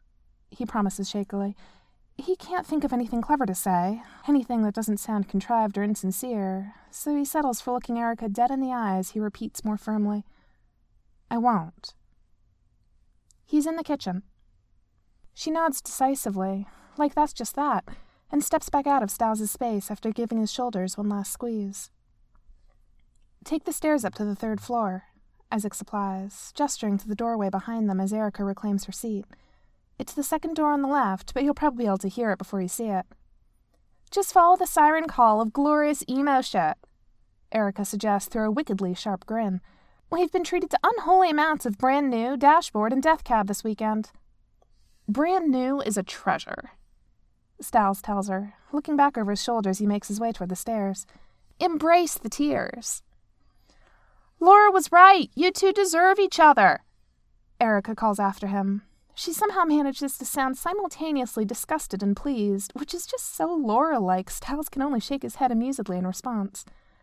he promises shakily. He can't think of anything clever to say, anything that doesn't sound contrived or insincere, so he settles for looking Erica dead in the eyes. He repeats more firmly, I won't. He's in the kitchen. She nods decisively, like that's just that, and steps back out of Stiles' space after giving his shoulders one last squeeze. Take the stairs up to the 3rd floor, Isaac supplies, gesturing to the doorway behind them as Erica reclaims her seat. It's the 2nd door on the left, but you'll probably be able to hear it before you see it. Just follow the siren call of glorious emo shit, Erica suggests through a wickedly sharp grin. We've been treated to unholy amounts of brand new, dashboard, and death cab this weekend. Brand new is a treasure, Stiles tells her. Looking back over his shoulders, he makes his way toward the stairs. Embrace the tears. Laura was right. You two deserve each other, Erica calls after him. She somehow manages to sound simultaneously disgusted and pleased, which is just so Laura-like. Stiles can only shake his head amusedly in response.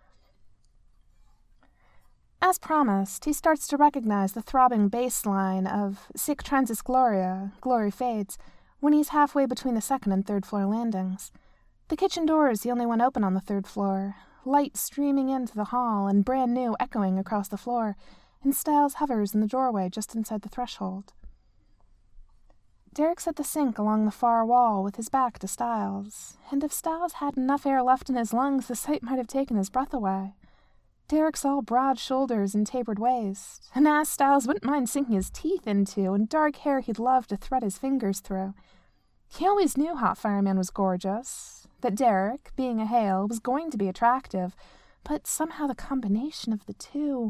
As promised, he starts to recognize the throbbing bass line of Sic Transis Gloria, Glory Fades, when he's halfway between the 2nd and 3rd floor landings. The kitchen door is the only one open on the 3rd floor, light streaming into the hall and brand new echoing across the floor, and Stiles hovers in the doorway just inside the threshold. Derek's at the sink along the far wall with his back to Stiles, and if Stiles had enough air left in his lungs, the sight might have taken his breath away. Derek's all broad shoulders and tapered waist, an ass Stiles wouldn't mind sinking his teeth into, and dark hair he'd love to thread his fingers through. He always knew Hot Fireman was gorgeous, that Derek, being a Hale, was going to be attractive, but somehow the combination of the two...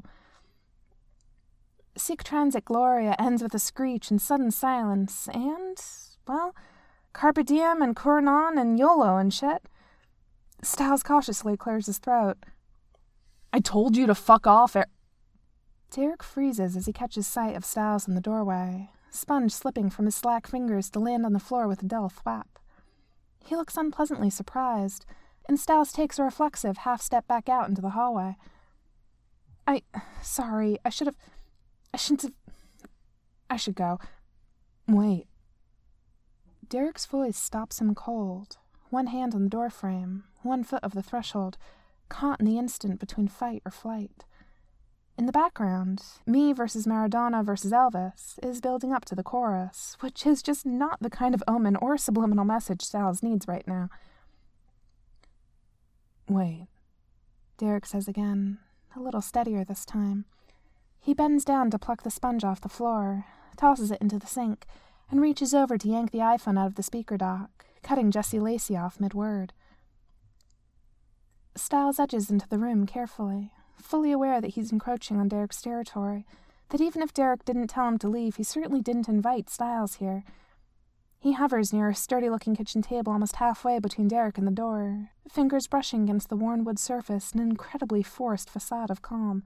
Sic Transit Gloria ends with a screech and sudden silence, and, well, Carpe Diem and Cournon and YOLO and shit. Stiles cautiously clears his throat. I told you to fuck off, Derek freezes as he catches sight of Stiles in the doorway, sponge slipping from his slack fingers to land on the floor with a dull thwap. He looks unpleasantly surprised, and Stiles takes a reflexive half-step back out into the hallway. Sorry, I should go. Wait. Derek's voice stops him cold, one hand on the doorframe, 1 foot of the threshold, caught in the instant between fight or flight. In the background, Me versus Maradona versus Elvis is building up to the chorus, which is just not the kind of omen or subliminal message Stiles needs right now. Wait, Derek says again, a little steadier this time. He bends down to pluck the sponge off the floor, tosses it into the sink, and reaches over to yank the iPhone out of the speaker dock, cutting Jessie Lacey off mid-word. Stiles edges into the room carefully, fully aware that he's encroaching on Derek's territory, that even if Derek didn't tell him to leave, he certainly didn't invite Stiles here. He hovers near a sturdy-looking kitchen table almost halfway between Derek and the door, fingers brushing against the worn wood surface in an incredibly forced facade of calm.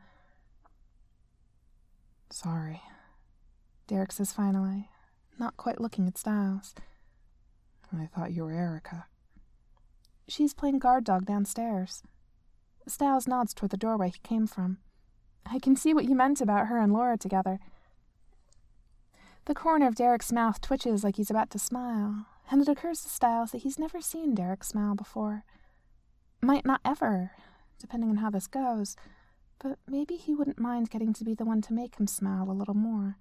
Sorry, Derek says finally, not quite looking at Stiles. I thought you were Erica. She's playing guard dog downstairs. Stiles nods toward the doorway he came from. I can see what you meant about her and Laura together. The corner of Derek's mouth twitches like he's about to smile, and it occurs to Stiles that he's never seen Derek smile before. Might not ever, depending on how this goes, but maybe he wouldn't mind getting to be the one to make him smile a little more.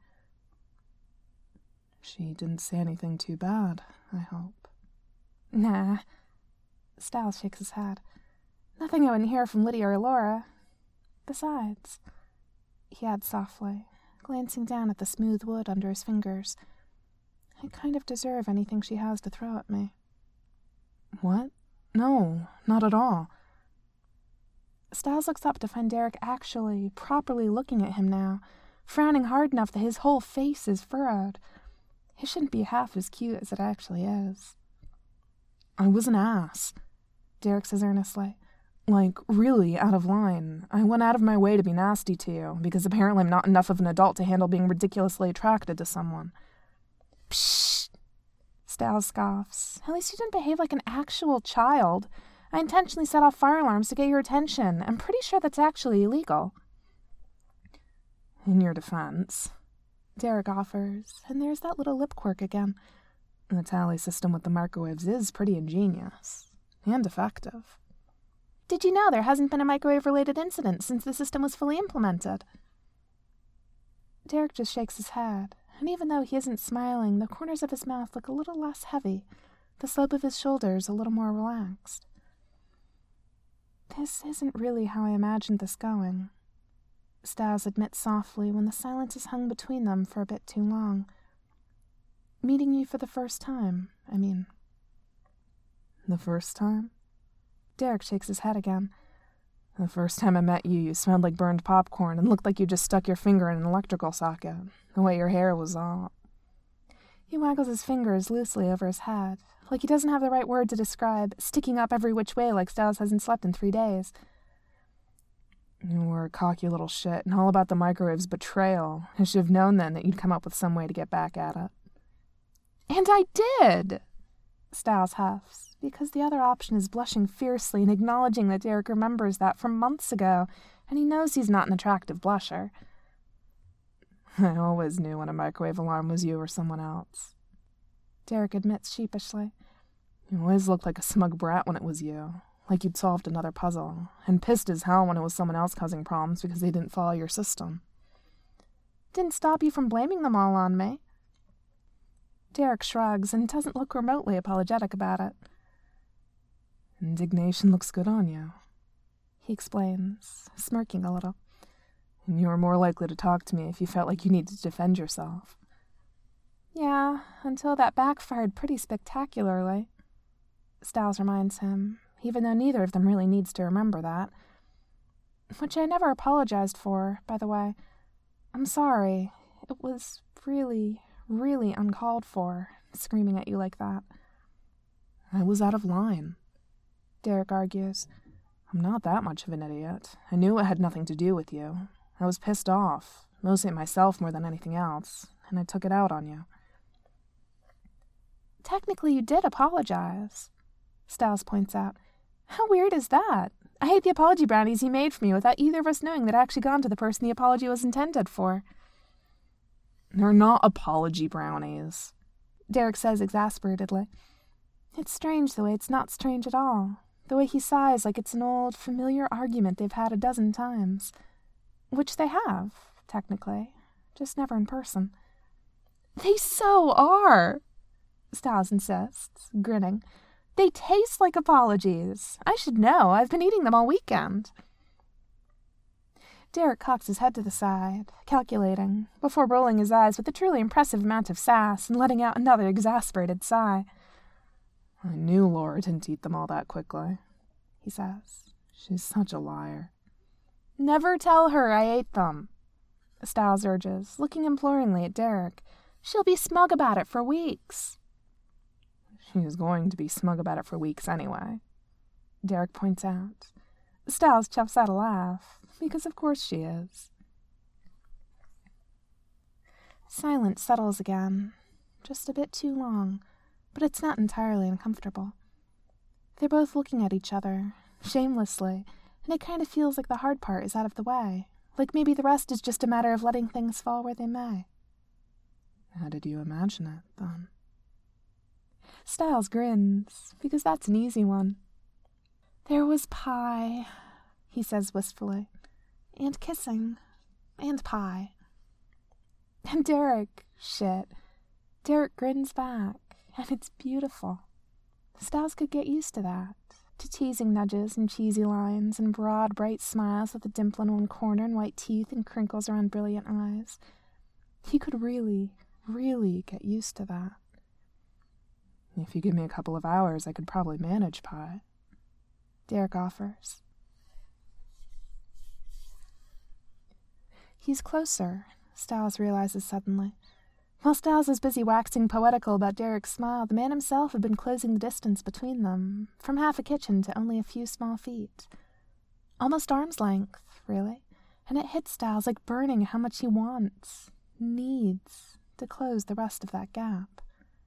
She didn't say anything too bad, I hope. Nah. Stiles shakes his head. Nothing I wouldn't hear from Lydia or Laura. Besides, he adds softly, glancing down at the smooth wood under his fingers, I kind of deserve anything she has to throw at me. What? No, not at all. Stiles looks up to find Derek actually, properly looking at him now, frowning hard enough that his whole face is furrowed. It shouldn't be half as cute as it actually is. I was an ass, Derek says earnestly. Like, really out of line. I went out of my way to be nasty to you, because apparently I'm not enough of an adult to handle being ridiculously attracted to someone. Psh! Stiles scoffs. At least you didn't behave like an actual child. I intentionally set off fire alarms to get your attention. I'm pretty sure that's actually illegal. In your defense, Derek offers, and there's that little lip quirk again. The tally system with the microwaves is pretty ingenious. And effective. Did you know there hasn't been a microwave-related incident since the system was fully implemented? Derek just shakes his head, and even though he isn't smiling, the corners of his mouth look a little less heavy, the slope of his shoulders a little more relaxed. This isn't really how I imagined this going, Stiles admits softly when the silence is hung between them for a bit too long. Meeting you for the first time, I mean. The first time? Derek shakes his head again. The first time I met you, you smelled like burned popcorn and looked like you just stuck your finger in an electrical socket, the way your hair was all. He waggles his fingers loosely over his head, like he doesn't have the right word to describe, sticking up every which way like Stiles hasn't slept in 3 days. You were a cocky little shit, and all about the microwave's betrayal. I should have known then that you'd come up with some way to get back at it. And I did! Stiles huffs, because the other option is blushing fiercely and acknowledging that Derek remembers that from months ago, and he knows he's not an attractive blusher. I always knew when a microwave alarm was you or someone else. Derek admits sheepishly. You always looked like a smug brat when it was you, like you'd solved another puzzle, and pissed as hell when it was someone else causing problems because they didn't follow your system. Didn't stop you from blaming them all on me. Derek shrugs and doesn't look remotely apologetic about it. Indignation looks good on you, he explains, smirking a little. And you were more likely to talk to me if you felt like you needed to defend yourself. Yeah, until that backfired pretty spectacularly. Stiles reminds him, even though neither of them really needs to remember that. Which I never apologized for, by the way. I'm sorry. It was really, really uncalled for, screaming at you like that. I was out of line, Derek argues. I'm not that much of an idiot. I knew it had nothing to do with you. I was pissed off, mostly at myself more than anything else, and I took it out on you. Technically, you did apologize, Stiles points out. How weird is that? I hate the apology brownies he made for me without either of us knowing that it actually gone to the person the apology was intended for. They're not apology brownies, Derek says exasperatedly. It's strange the way it's not strange at all. The way he sighs like it's an old, familiar argument they've had a dozen times. Which they have, technically, just never in person. They so are, Stiles insists, grinning. They taste like apologies. I should know. I've been eating them all weekend. Derek cocks his head to the side, calculating, before rolling his eyes with a truly impressive amount of sass and letting out another exasperated sigh. I knew Laura didn't eat them all that quickly, he says. She's such a liar. Never tell her I ate them, Stiles urges, looking imploringly at Derek. She'll be smug about it for weeks. She was going to be smug about it for weeks anyway, Derek points out. Stiles chuffs out a laugh, because of course she is. Silence settles again, just a bit too long, but it's not entirely uncomfortable. They're both looking at each other, shamelessly, and it kind of feels like the hard part is out of the way, like maybe the rest is just a matter of letting things fall where they may. How did you imagine it, then? Stiles grins, because that's an easy one. There was pie, he says wistfully, and kissing, and pie. And Derek grins back, and it's beautiful. Stiles could get used to that, to teasing nudges and cheesy lines and broad, bright smiles with a dimple in one corner and white teeth and crinkles around brilliant eyes. He could really, really get used to that. If you give me a couple of hours, I could probably manage pie, Derek offers. He's closer, Stiles realizes suddenly. While Stiles was busy waxing poetical about Derek's smile, the man himself had been closing the distance between them, from half a kitchen to only a few small feet. Almost arm's length, really, and it hits Stiles like burning how much he wants, needs, to close the rest of that gap.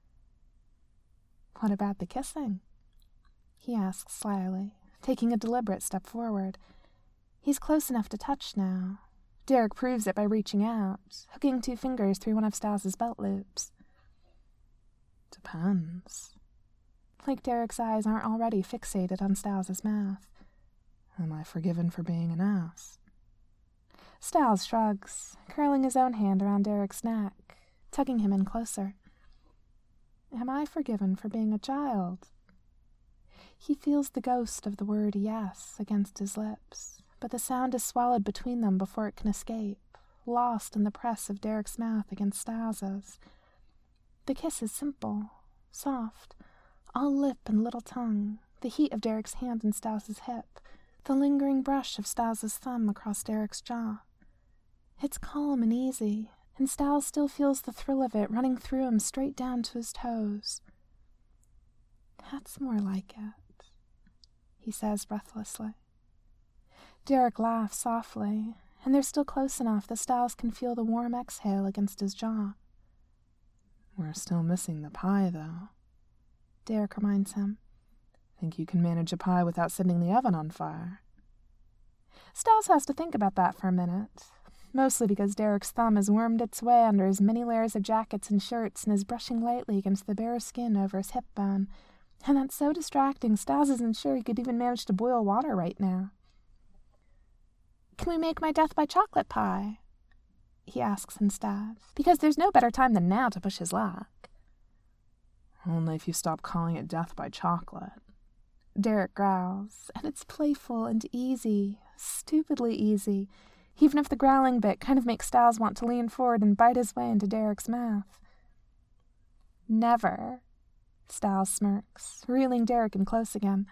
What about the kissing? He asks slyly, taking a deliberate step forward. He's close enough to touch now. Derek proves it by reaching out, hooking 2 fingers through one of Stiles' belt loops. Depends. Like Derek's eyes aren't already fixated on Stiles' mouth. Am I forgiven for being an ass? Stiles shrugs, curling his own hand around Derek's neck, tugging him in closer. Am I forgiven for being a child? He feels the ghost of the word yes against his lips, but the sound is swallowed between them before it can escape, lost in the press of Derek's mouth against Stiles's. The kiss is simple, soft, all lip and little tongue, the heat of Derek's hand on Stiles's hip, the lingering brush of Stiles's thumb across Derek's jaw. It's calm and easy, and Stiles still feels the thrill of it running through him straight down to his toes. That's more like it, he says breathlessly. Derek laughs softly, and they're still close enough that Stiles can feel the warm exhale against his jaw. We're still missing the pie, though, Derek reminds him. Think you can manage a pie without setting the oven on fire? Stiles has to think about that for a minute, mostly because Derek's thumb has wormed its way under his many layers of jackets and shirts and is brushing lightly against the bare skin over his hip bone, and that's so distracting Stiles isn't sure he could even manage to boil water right now. Can we make my death by chocolate pie? He asks instead, because there's no better time than now to push his luck. Only if you stop calling it death by chocolate. Derek growls, and it's playful and easy, stupidly easy, even if the growling bit kind of makes Stiles want to lean forward and bite his way into Derek's mouth. Never, Stiles smirks, reeling Derek in close again.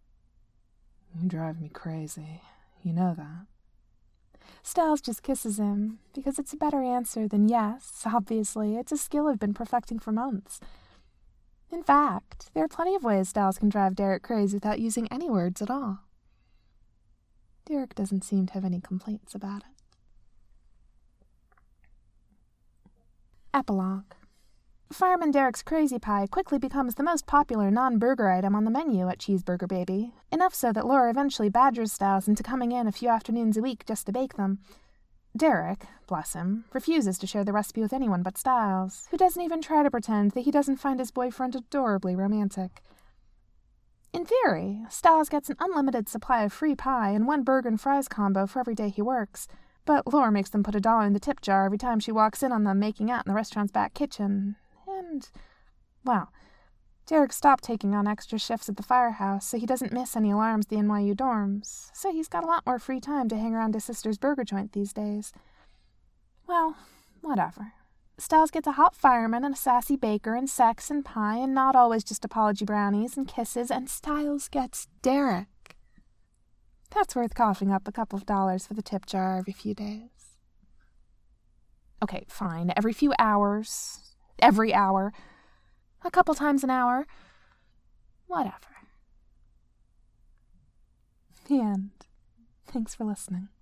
You drive me crazy. You know that. Stiles just kisses him, because it's a better answer than yes, obviously. It's a skill I've been perfecting for months. In fact, there are plenty of ways Stiles can drive Derek crazy without using any words at all. Derek doesn't seem to have any complaints about it. Epilogue. Fireman Derek's Crazy Pie quickly becomes the most popular non-burger item on the menu at Cheeseburger Baby, enough so that Laura eventually badgers Stiles into coming in a few afternoons a week just to bake them. Derek, bless him, refuses to share the recipe with anyone but Stiles, who doesn't even try to pretend that he doesn't find his boyfriend adorably romantic. In theory, Stiles gets an unlimited supply of free pie and one burger and fries combo for every day he works, but Laura makes them put $1 in the tip jar every time she walks in on them making out in the restaurant's back kitchen. And, well, Derek stopped taking on extra shifts at the firehouse so he doesn't miss any alarms at the NYU dorms, so he's got a lot more free time to hang around his sister's burger joint these days. Well, whatever. Stiles gets a hot fireman and a sassy baker and sex and pie and not always just apology brownies and kisses, and Stiles gets Derek. That's worth coughing up a couple of dollars for the tip jar every few days. Okay, fine, every few hours. Every hour. A couple times an hour. Whatever. The end. Thanks for listening.